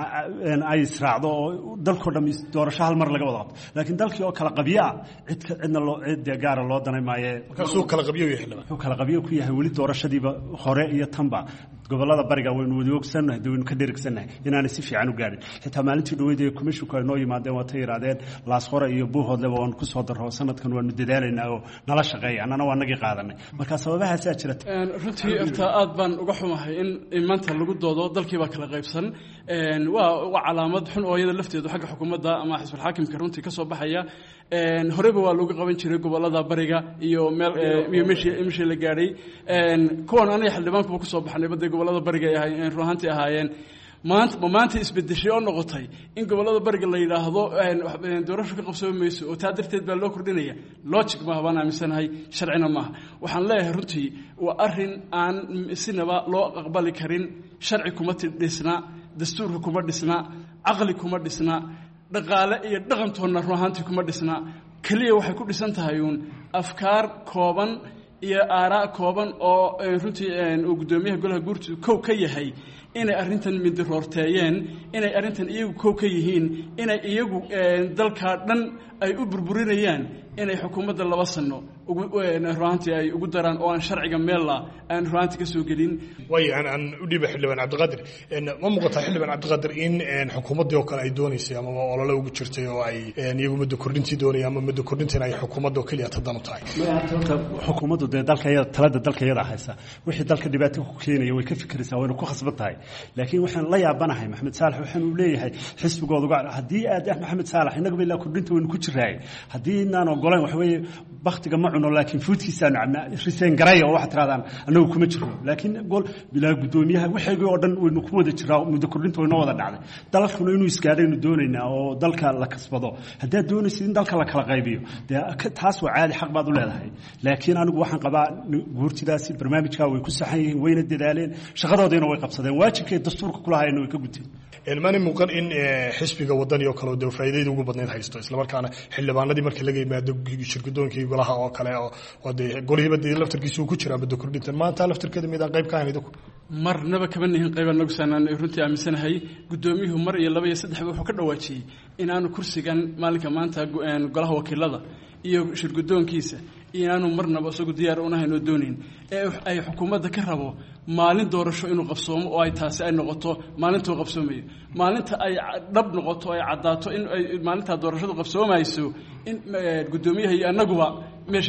ay israacdo oo dalku dham doorasho hal mar laga wada qabto laakiin dalkii oo kala qabiyo ah cid cidna loo cid gaar ah loo danay maaye kasoo kala qabiyo yahay wuxuu kala qabiyo ku yahay wali doorashadiiba hore iyo tanba gobolada bariga waynu wada ogsannahay dawaynu ka dheregsannahay inaanay si fiican u gaarin xitaa maalintii dhaweyd ee commissionku ay noo yimaadeen waa ta yiraahdeen laas hore iyo buuhoodle waan ku soo darro sanadkan waanu dadaalaynaa oo nala shaqeeya annana waa nagii qaadanay marka sababahaas ayaa jira runtii inta aad baan uga xumahay in maanta lagu doodo dalkii baa kala qaybsan waa waa calaamad xun oo iyada lafteedu xagga xukuumadda ama xisbul xaakimka runtii ka soo baxaya horeba waa looga qaban jiray gobolada bariga iyo meel iyo meeshii la gaadhay kuwan aniga xildhibaankuba ku soo baxnay baday gobolada bariga ay ahaayeen ruuxantii ahaayeen maanta maanta isbedeshay oo noqotay in gobolada bariga la yiraahdo doorasho ka qabsoomayso oo taa darteed baa loo kordhinaya logic ma baan aaminsanahay sharcina maaha waxaan leeyahay runtii waa arrin aan sinaba loo aqbali karin sharci kuma dhisna dastuurka kuma dhisna aqli kuma dhisna dhaqaale iyo dhaqantoonna ruuxantii kuma dhisna kaliya waxay ku dhisan tahay uun afkaar kooban iyo aaraa kooban oo runtii uu gudoomiyaha golaha guurtidu kow ka yahay inay arrintan midiroorteeyeen inay arrintan iyagu kow ka yihiin inay iyagu dalka dhan ay u burburinayaan inay xukuumadda laba sano ruuxantii ay ugu daraan oo aan sharciga meella aan ruuxantii ka soo gelin way aan aan u dhiba xildhibaan cabdiqaadir ma muuqataa xildhibaan cabdiqaadir in xukuumaddii oo kale ay doonaysay ama olole ugu jirtay oo ay iyagu muddo kordhintii doonayaan ama muddo kordhintiina ay xukuumadda oo keliya tadan u tahay xukuumaddu dee dalka iyada talada dalka iyada haysa wixii dalka dhibaato ku keenaya way ka fikiraysaa wayna ku khasban tahay laakiin waxaan la yaabanahay maxamed saalax waxaan uu leeyahay xisbigooda haddii aad maxamed saalax inaga ilaa kordhinta waynu ku jiraay haddii inaan ogolayn waxa weeye baktiga ma cuno laakiin fuudkiisa nacna riseen garay oo waxa tiraadaan anagu kuma jiro laakiin gol bilaa gudoomiyaha waxaygu oo dhan waynu ku wada jiraa muddo kordhinta waynu wada dhacday dalkuna inuu iskaadaynu doonaynaa oo dalka la kasbado haddii aad doonaysid in dalka la kala qaybiyo dee taas waa caadi xaq baad u leedahay laakiin anigu waxaan qabaa guurtidaasi barnaamijka way ku saxan yihiin wayna dadaaleen shaqadoodina way qabsadeen waajibkay dastuurka kula hayeen way ka guteen maana muuqan in xisbiga wadani oo kale oo faa'iidada ugu badneyd haysto isla markaana xildhibaanadii marka laga yimaado shirgudoonkii golaha oo kale oo de golihiiba de laftarkiisa uu ku jiraa muddo kordhintan maanta laftarkeeda midaan qayb ka ahayn idinku marnaba kama nihin qaybaan nagu saanaan runtii aaminsanahay gudoomiyuhu mar iyo laba iyo saddex wuxuu ka dhawaajiyey inaanu kursigan maalinka maanta golaha wakiilada iyo shirgudoonkiisa inaanu marnaba isagu diyaar u nahayn oo doonayn ee ay xukuumadda ka rabo maalin doorasho inuu qabsoomo oo ay taasi ay noqoto maalintuu qabsoomayo maalinta ay dhab noqoto ay caddaato in ay maalintaa doorashadu qabsoomayso in gudoomiyaha iyo annaguba meesha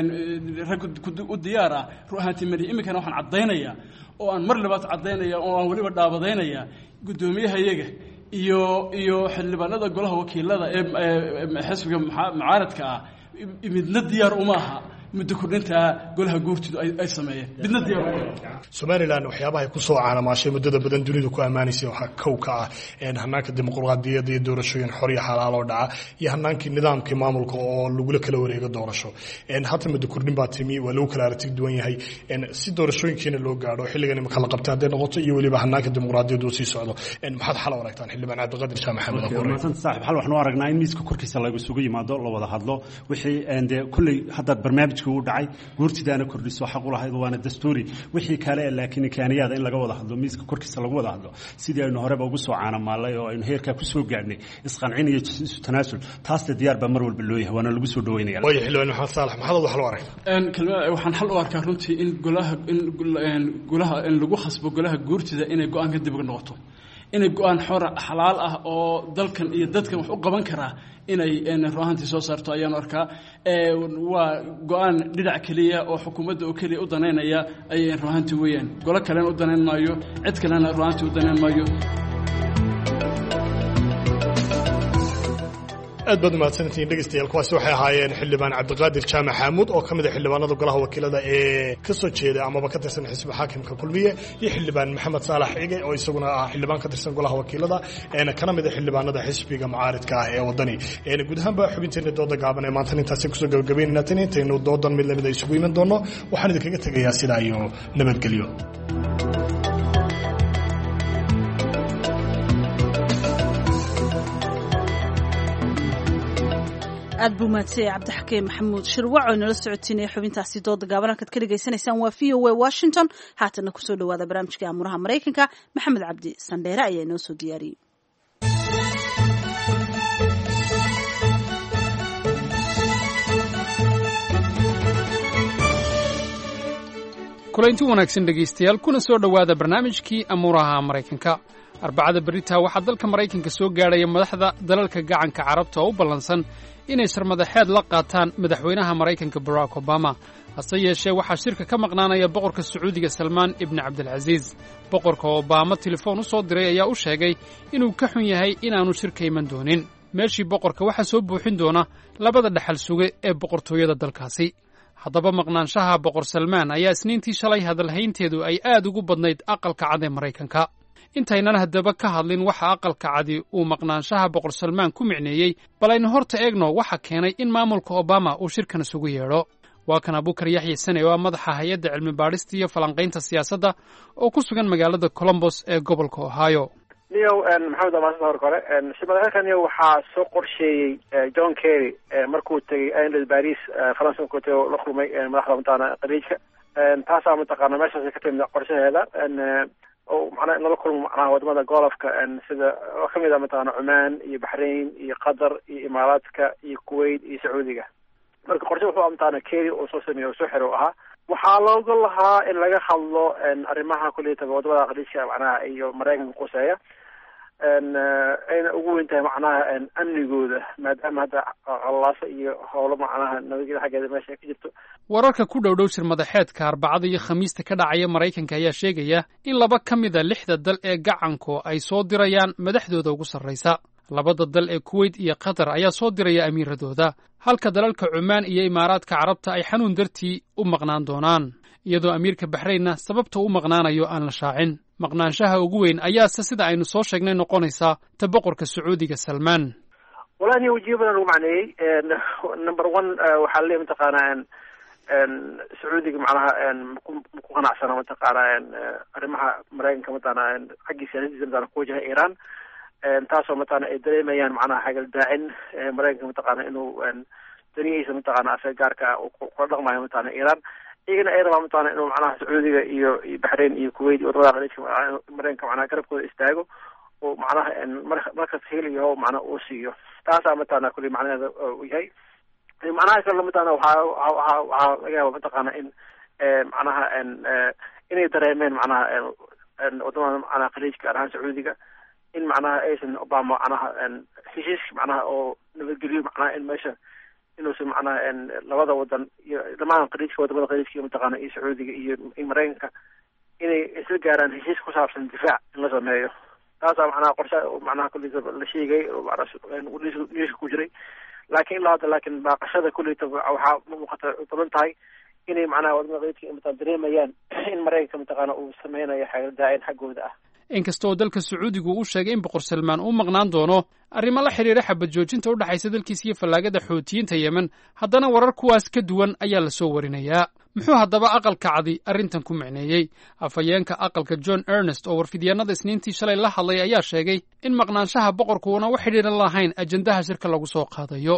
rag u diyaar ah ruuxaantii mari iminkana waxaan caddaynayaa oo aan mar labaad caddaynaya oo aan weliba dhaabadaynayaa gudoomiyaha iyaga iyo iyo xildhibaanada golaha wakiilada ee xisbiga mucaaradka ah midna diyaar uma aha muddo kordhinta golaha guurtidu ay sameeyeen midna diyaar uma aha Somaliland waxyaabaha ku soo caanamaashay muddada badan dunidu ku amaanisay waxa kow ka ah in hanaanka dimuqraadiyadda iyo doorashooyin xor iyo xalaal oo dhaca iyo hanaankii nidaamkii maamulka oo lagu kala wareego doorasho in hata muddo kordhin baa timi waa lagu kala aragti duwan yahay in si doorashooyinkiina loo gaadho xilligan imika la qabtay hadday noqoto iyo weliba hanaanka dimuqraadiyadda uu sii socdo in maxaad xal u aragtaan xildhibaan cabdiqaadir shaah maxamed abuure maanta saaxiib xal waxaan u aragnaa in miiska korkiisa lagu isugu yimaado la wada hadlo wixii ande kulli hadda barnaamijku uu dhacay guurtidaana kordhiso xaq u lahayd waana dastuuri wixii kale laakiin kaaniyada in laga wada hadlo miiska korkiisa lagu wada hadlo sidii aynu horeba ugu soo caanamaalay oo aynu heerka ku soo gaarnay isqancin iyo tanaasul taas diyaar ba mar walba loo yahay waana lagu soo dhaweynayaa way xilwan maxamed saalax maxaad wax loo aragtaa een kalma waxaan xal u arkaa runtii in golaha in golaha in lagu khasbo golaha guurtida inay go'aan ka dib uga noqoto inay go'aan xor xalaal ah oo dalkan iyo dadkan wax u qaban kara inay ruuxantii soo saarto ayaan arkaa ee waa go'aan dhinac kaliya oo xukuumadda oo kaliya u daneynaya ay ruuxantii weeyaan golo kale u daneyn maayo cid kalena ruuxantii u daneyn maayo aad baad mahadsantihiin dhegeystayaal kuwaasi waxay ahaayeen xildhibaan cabdiqaadir jaamac xaamuud oo ka mid ah xildhibaanada golaha wakiilada ee ka soo jeeda amaba ka tirsan xisbi xaakimka kulmiye iyo xildhibaan maxamed saalax cige oo isaguna ah xildhibaan ka tirsan golaha wakiilada eena kana mid ah xildhibaanada xisbiga mucaaridka ah ee wadani eena guud ahaanba xubinteena dooda gaaban ee maanta intaasi kusoo gabagabeynayna tan intaynu doodan mid lamid ay isugu iman doono waxaan idinkaga tegayaa sidaa iyo nabadgelyo aad buu mahadsanyahay cabdixakiin maxamuud shirwac oo inala socotiinaya xubintaasi dooda gaaban halkaad ka dhegaysanaysaan waa v o a washington haatana kusoo dhawaada barnaamijkai aamuraha maraykanka maxamed cabdi sandheere ayaa inoo soo diyaariyey kulaynti wanaagsan dhegaystayaal kuna soo dhowaada barnaamijkii amuuraha maraykanka arbacada berita waxaa dalka maraykanka soo gaadhaya madaxda dalalka gacanka carabta oo u ballansan inay sarmadaxeed la qaataan madaxweynaha maraykanka barack obama hase yeeshee waxaa shirka ka maqnaanaya boqorka sacuudiga salmaan ibni cabdilcasiis boqorka obama telefoon u soo diray ayaa u sheegay inuu ka xun yahay inaannu shirka iman doonin meeshii boqorka waxaa soo buuxin doona labada dhaxal suge ee boqortooyada dalkaasi haddaba maqnaanshaha boqor salmaan ayaa isniintii shalay hadalhaynteedu ay aad ugu badnayd aqalka cad ee maraykanka intaynan haddaba ka hadlin waxa aqalka cadi uu maqnaanshaha boqor salmaan ku micneeyey bal aynu horta eegno waxa keenay in maamulka obama uu shirkan isugu yeedho waa kan abukar yaxya sane oo ah madaxa hay-adda cilmi baadhista iyo falanqaynta siyaasadda oo ku sugan magaalada colombos ee gobolka ohio niyow maxamed amaasada hor kore shirmadaxeedkan niyow waxaa soo qorsheeyey john kerry markuu tegey inland baris faransa markuu tegey la kulmay madaxda mataqaana khaliijka taasaa mataqaana meeshaas ka timid qorshaheeda oo macnaha in lala kulmo macnaha wadamada golofka sida oo kamid ah mataqaana cumaan iyo baxrain iyo qatar iyo imaaraadka iyo kuwait iyo sacuudiga marka qorshe wuxuu mataqaana kerry oo soo sameeyey oo soo xiro u ahaa waxaa looga lahaa in laga hadlo arrimaha kuliyataba wadamada khaliijka macnaha iyo maraykanka quseeya ayna ugu weyn tahay macnaha amnigooda maadaama hadda colaasa iyo howlo macnaha nabadgeda xaggeeda meesha ka jirto wararka ku dhow dhow shirmadaxeedka arbacada iyo khamiista ka dhacaya maraykanka ayaa sheegaya in laba ka mida lixda dal ee gacanku ay soo dirayaan madaxdooda ugu sarraysa labada dal ee kuwait iyo qatar ayaa soo diraya amiiradooda halka dalalka cumaan iyo imaaraadka carabta ay xanuun dartii u maqnaan doonaan iyadoo amiirka baxraynna sababta u maqnaanayo aan la shaacin maqnaanshaha ugu weyn ayaase sida aynu soo sheegnay noqonaysaa ta boqorka sacuudiga salmaan walahi wajiyo badan lagu macneeyey number one waxaa laleeyahy mataqaana sacuudiga macnaha maku qanacsana mataqaana arrimaha maraykanka mataqaana xaggii siyaasadiisa mataqana ku wajaha iran taasoo mataqaana ay dareemayaan macnaha xagal daacin maraykanka mataqaana inuu danihiisa mataqaana asaga gaarka kula dhaqmayo mataqaana iran iyagana ay rabaan mataqaana inuu macnaha sacuudiga iyo iyo baxrain iyo kuwait iyo wadamada khaliijka maraykanka macnaha garabkooda istaago oo macnaha markas heliyo macnaha uu siiyo taasaa mataqaana kulli macnaheeda u yahay macnaha kale mataqaana waxaa waxaa waxaa laga yaaba mataqaana in macnaha inay dareemeen macnaha wadamada macnaha khaliijka gaar ahaan sacuudiga in macnaha aysan obama macnaha heshiis macnaha oo nabadgelyo macnaha in meesha inuusan macnaha labada wadan iyo dhamaan khaliijka wadamada khaliijka iyo mataqaana iyo sacuudiga iyo maraykanka inay isla gaaraan heshiis ku saabsan difaac in la sameeyo taasaa macnaha qorsha macnaha kulliisa la sheegay niska ku jiray laakiin ilaa hadda laakiin baaqashada kulliyta waxaa muuqata badan tahay inay macnaha wadamada khaliijka mataqana dareemayaan in maraykanka mataqaana uu sameynayo xagal daacin xaggooda ah inkastoo dalka sacuudigu uu sheegay in boqor salmaan uu maqnaan doono arrimo la xidhiira xabad joojinta u dhexaysa dalkiisa iyo fallaagada xootiyiinta yemen haddana warar kuwaas ka duwan ayaa la soo warinayaa muxuu haddaba aqalka cadi arrintan ku micneeyey afhayeenka aqalka john ernest oo warfidyaanada isniintii shalay la hadlay ayaa sheegay in maqnaanshaha boqorku uuna u xidhiiran lahayn ajendaha shirka lagu soo qaadayo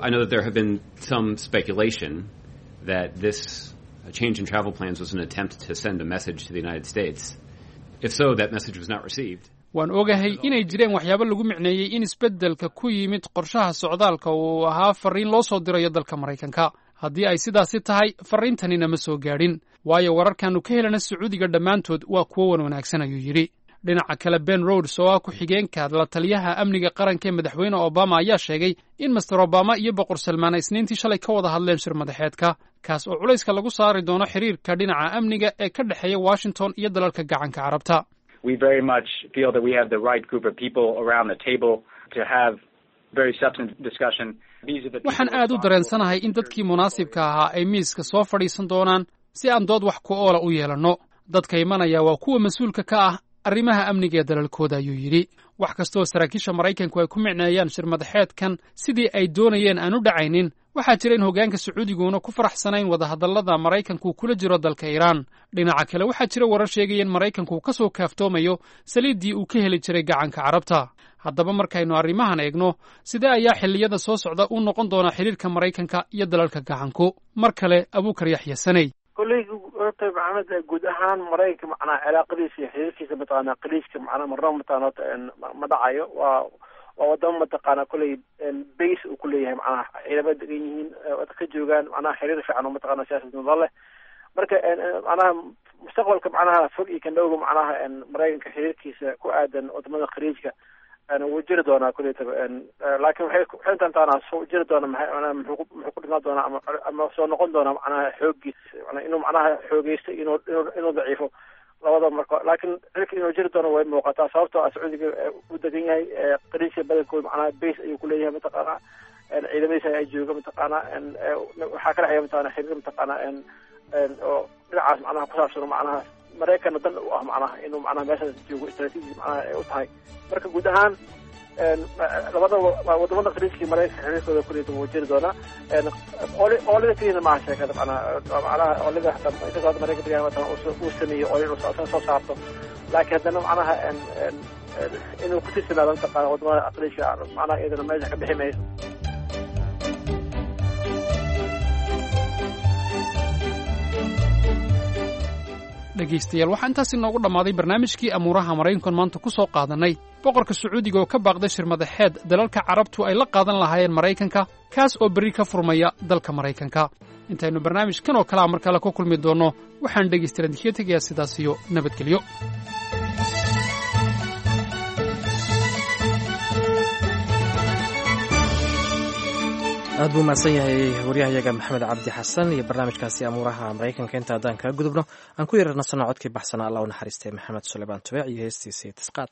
waan ogahay inay jireen waxyaabo lagu micneeyey in isbeddelka ku yimid qorshaha socdaalka uu ahaa farriin loo soo dirayo dalka maraykanka haddii ay sidaasi tahay farriintanina ma soo gaadhin waayo wararkaannu ka helana sacuudiga dhammaantood waa kuwo wan wanaagsan ayuu yidhi dhinaca kale ben rods oo ah ku-xigeenka la taliyaha amniga qaranka ee madaxweyne obama ayaa sheegay in master obama iyo boqor salmaan ay isniintii shalay ka wada hadleen shir madaxeedka kaas oo culayska lagu saari doono xiriirka dhinaca amniga ee ka dhexeeya washington iyo dalalka gacanka carabta we very much feel that we have the right group of people around the table to have very substantive discussion. waxaan aad u dareensanahay in dadkii munaasibka ahaa ay miiska soo fadhiisan doonaan si aan dood wax ku oola u yeelanno dadka imanaya waa kuwa mas-uulka ka ah arrimaha amniga ee dalalkooda ayuu yidhi wax kastoo saraakiisha maraykanku ay ku micneeyaan shir madaxeedkan sidii ay doonayeen aan u dhacaynin waxaa jira in hoggaanka sacuudiguuna ku faraxsanayn wadahadallada maraykanku kula jiro dalka iiraan dhinaca kale waxaa jira warar sheegaya in maraykanku ka soo kaaftoomayo saliiddii uu ka heli jiray gacanka carabta haddaba markaynu arrimahan eegno sidee ayaa xilliyada soo socda u noqon doona xidhiirka maraykanka iyo dalalka gacanku mar kale abuukar yaxya saney kolley horta maxamed guud ahaan maraykanka macnaha cilaaqadiisa iyo xiriirkiisa mataqaanaa qaliiska macnaha marnaba mataqaana ma dhacayo waa waa wadamo mataqaana kolley base uu ku leeyahay macnaha ciidamada degan yihiin ka joogaan macnaha xiriir fiican oo mataqaana siyaasadnimo leh marka macnaha mustaqbalka macnaha fog iyo kan dhowga macnaha maraykanka xiriirkiisa ku aadan wadamada khaliijka wuu jiri doonaa kolley laakiin waxay waxay intaan taana soo jiri doona maxay muxuu muxuu ku dhimaa doonaa ama ama soo noqon doonaa macnaha xooggiis inuu macnaha xoogeysto inuu inuu daciifo labada marka laakiin xilka inuu jiri doono way muuqataa sababtoo ah sacuudiga u degan yahay qaliijka badankooda macnaha base ayuu ku leeyahay mataqaana ciidamadiisa ay jooga mataqaana waxaa ka dhexeeya mataqaana xiriir mataqaana oo dhinacaas macnaha ku saabsan macnaha maraykanna dan u ah macnaha inuu macnaha meeshaas joogo istaraatiiji macnaha ay u tahay marka guud ahaan labada wadamada khaliijkii maraykanka xiriirkooda kuleyda wuu jiri doonaa ooli oolida keliyana maaha sheekada macnaha macnaha oolida hataa inkastoo hadda maraykanka mataqana uu sameeyo oolin uu soo saarto laakiin haddana macnaha inuu ku tirsanaado mataqana wadamada khaliijka macnaha iyadana meesha ka bixi mayso dhegaystayaal waxaa intaas inoogu dhammaaday barnaamijkii amuuraha maraykankan maanta ku soo qaadannay boqorka sacuudiga oo ka baaqday shirmadaxeed dalalka carabtu ay la qaadan lahaayeen maraykanka kaas oo berri ka furmaya dalka maraykanka intaynu barnaamijkan oo kalea mar kale ku kulmi doonno waxaan dhegaystayaal idinkaga tegayaa sidaas iyo nabadgelyo aad buu mahadsan yahay waryahayaga maxamed cabdi xasan iyo barnaamijkaasi amuuraha maraykanka inta haddaan kaga gudubno aan ku yararnasano codkii baxsanaa allah u naxariistay maxamed suleymaan tubeec iyo heestiisii tisqaad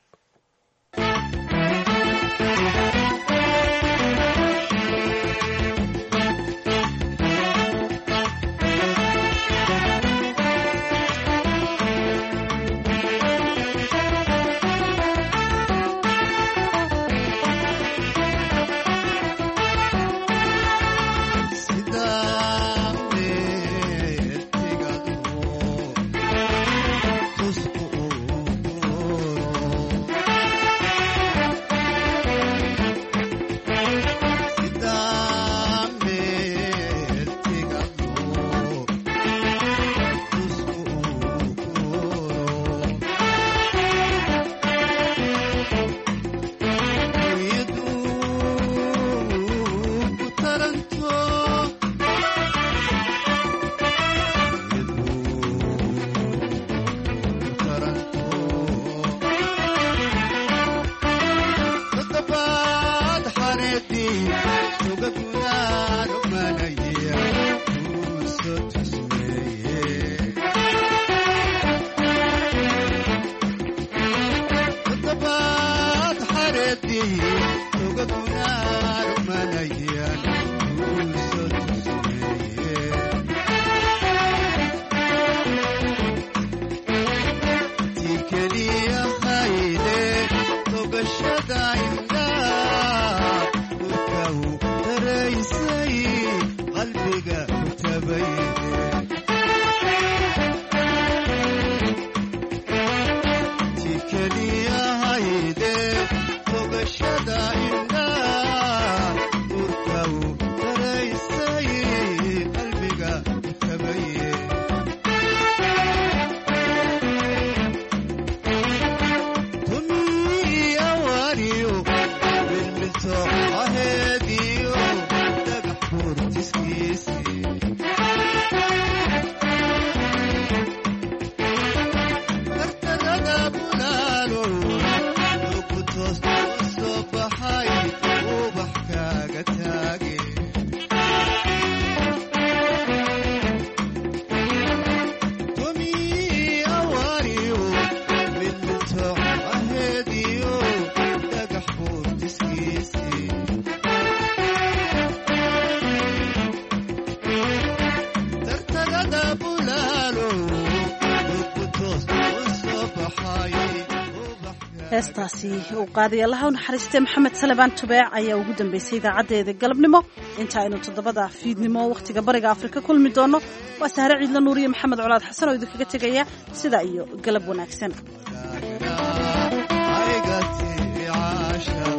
heestaasi uu qaaday allaha u naxariistay maxamed salebaan tubeec ayaa ugu dambeysay idaacaddeeda galabnimo inta aynu toddobada fiidnimo wakhtiga bariga afrika kulmi doonno waa sahre ciidla nuuriye maxamed colaad xasan oo idinkaga tegaya sidaa iyo galab wanaagsan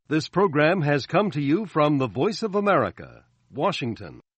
This program has come to you from the Voice of America, Washington.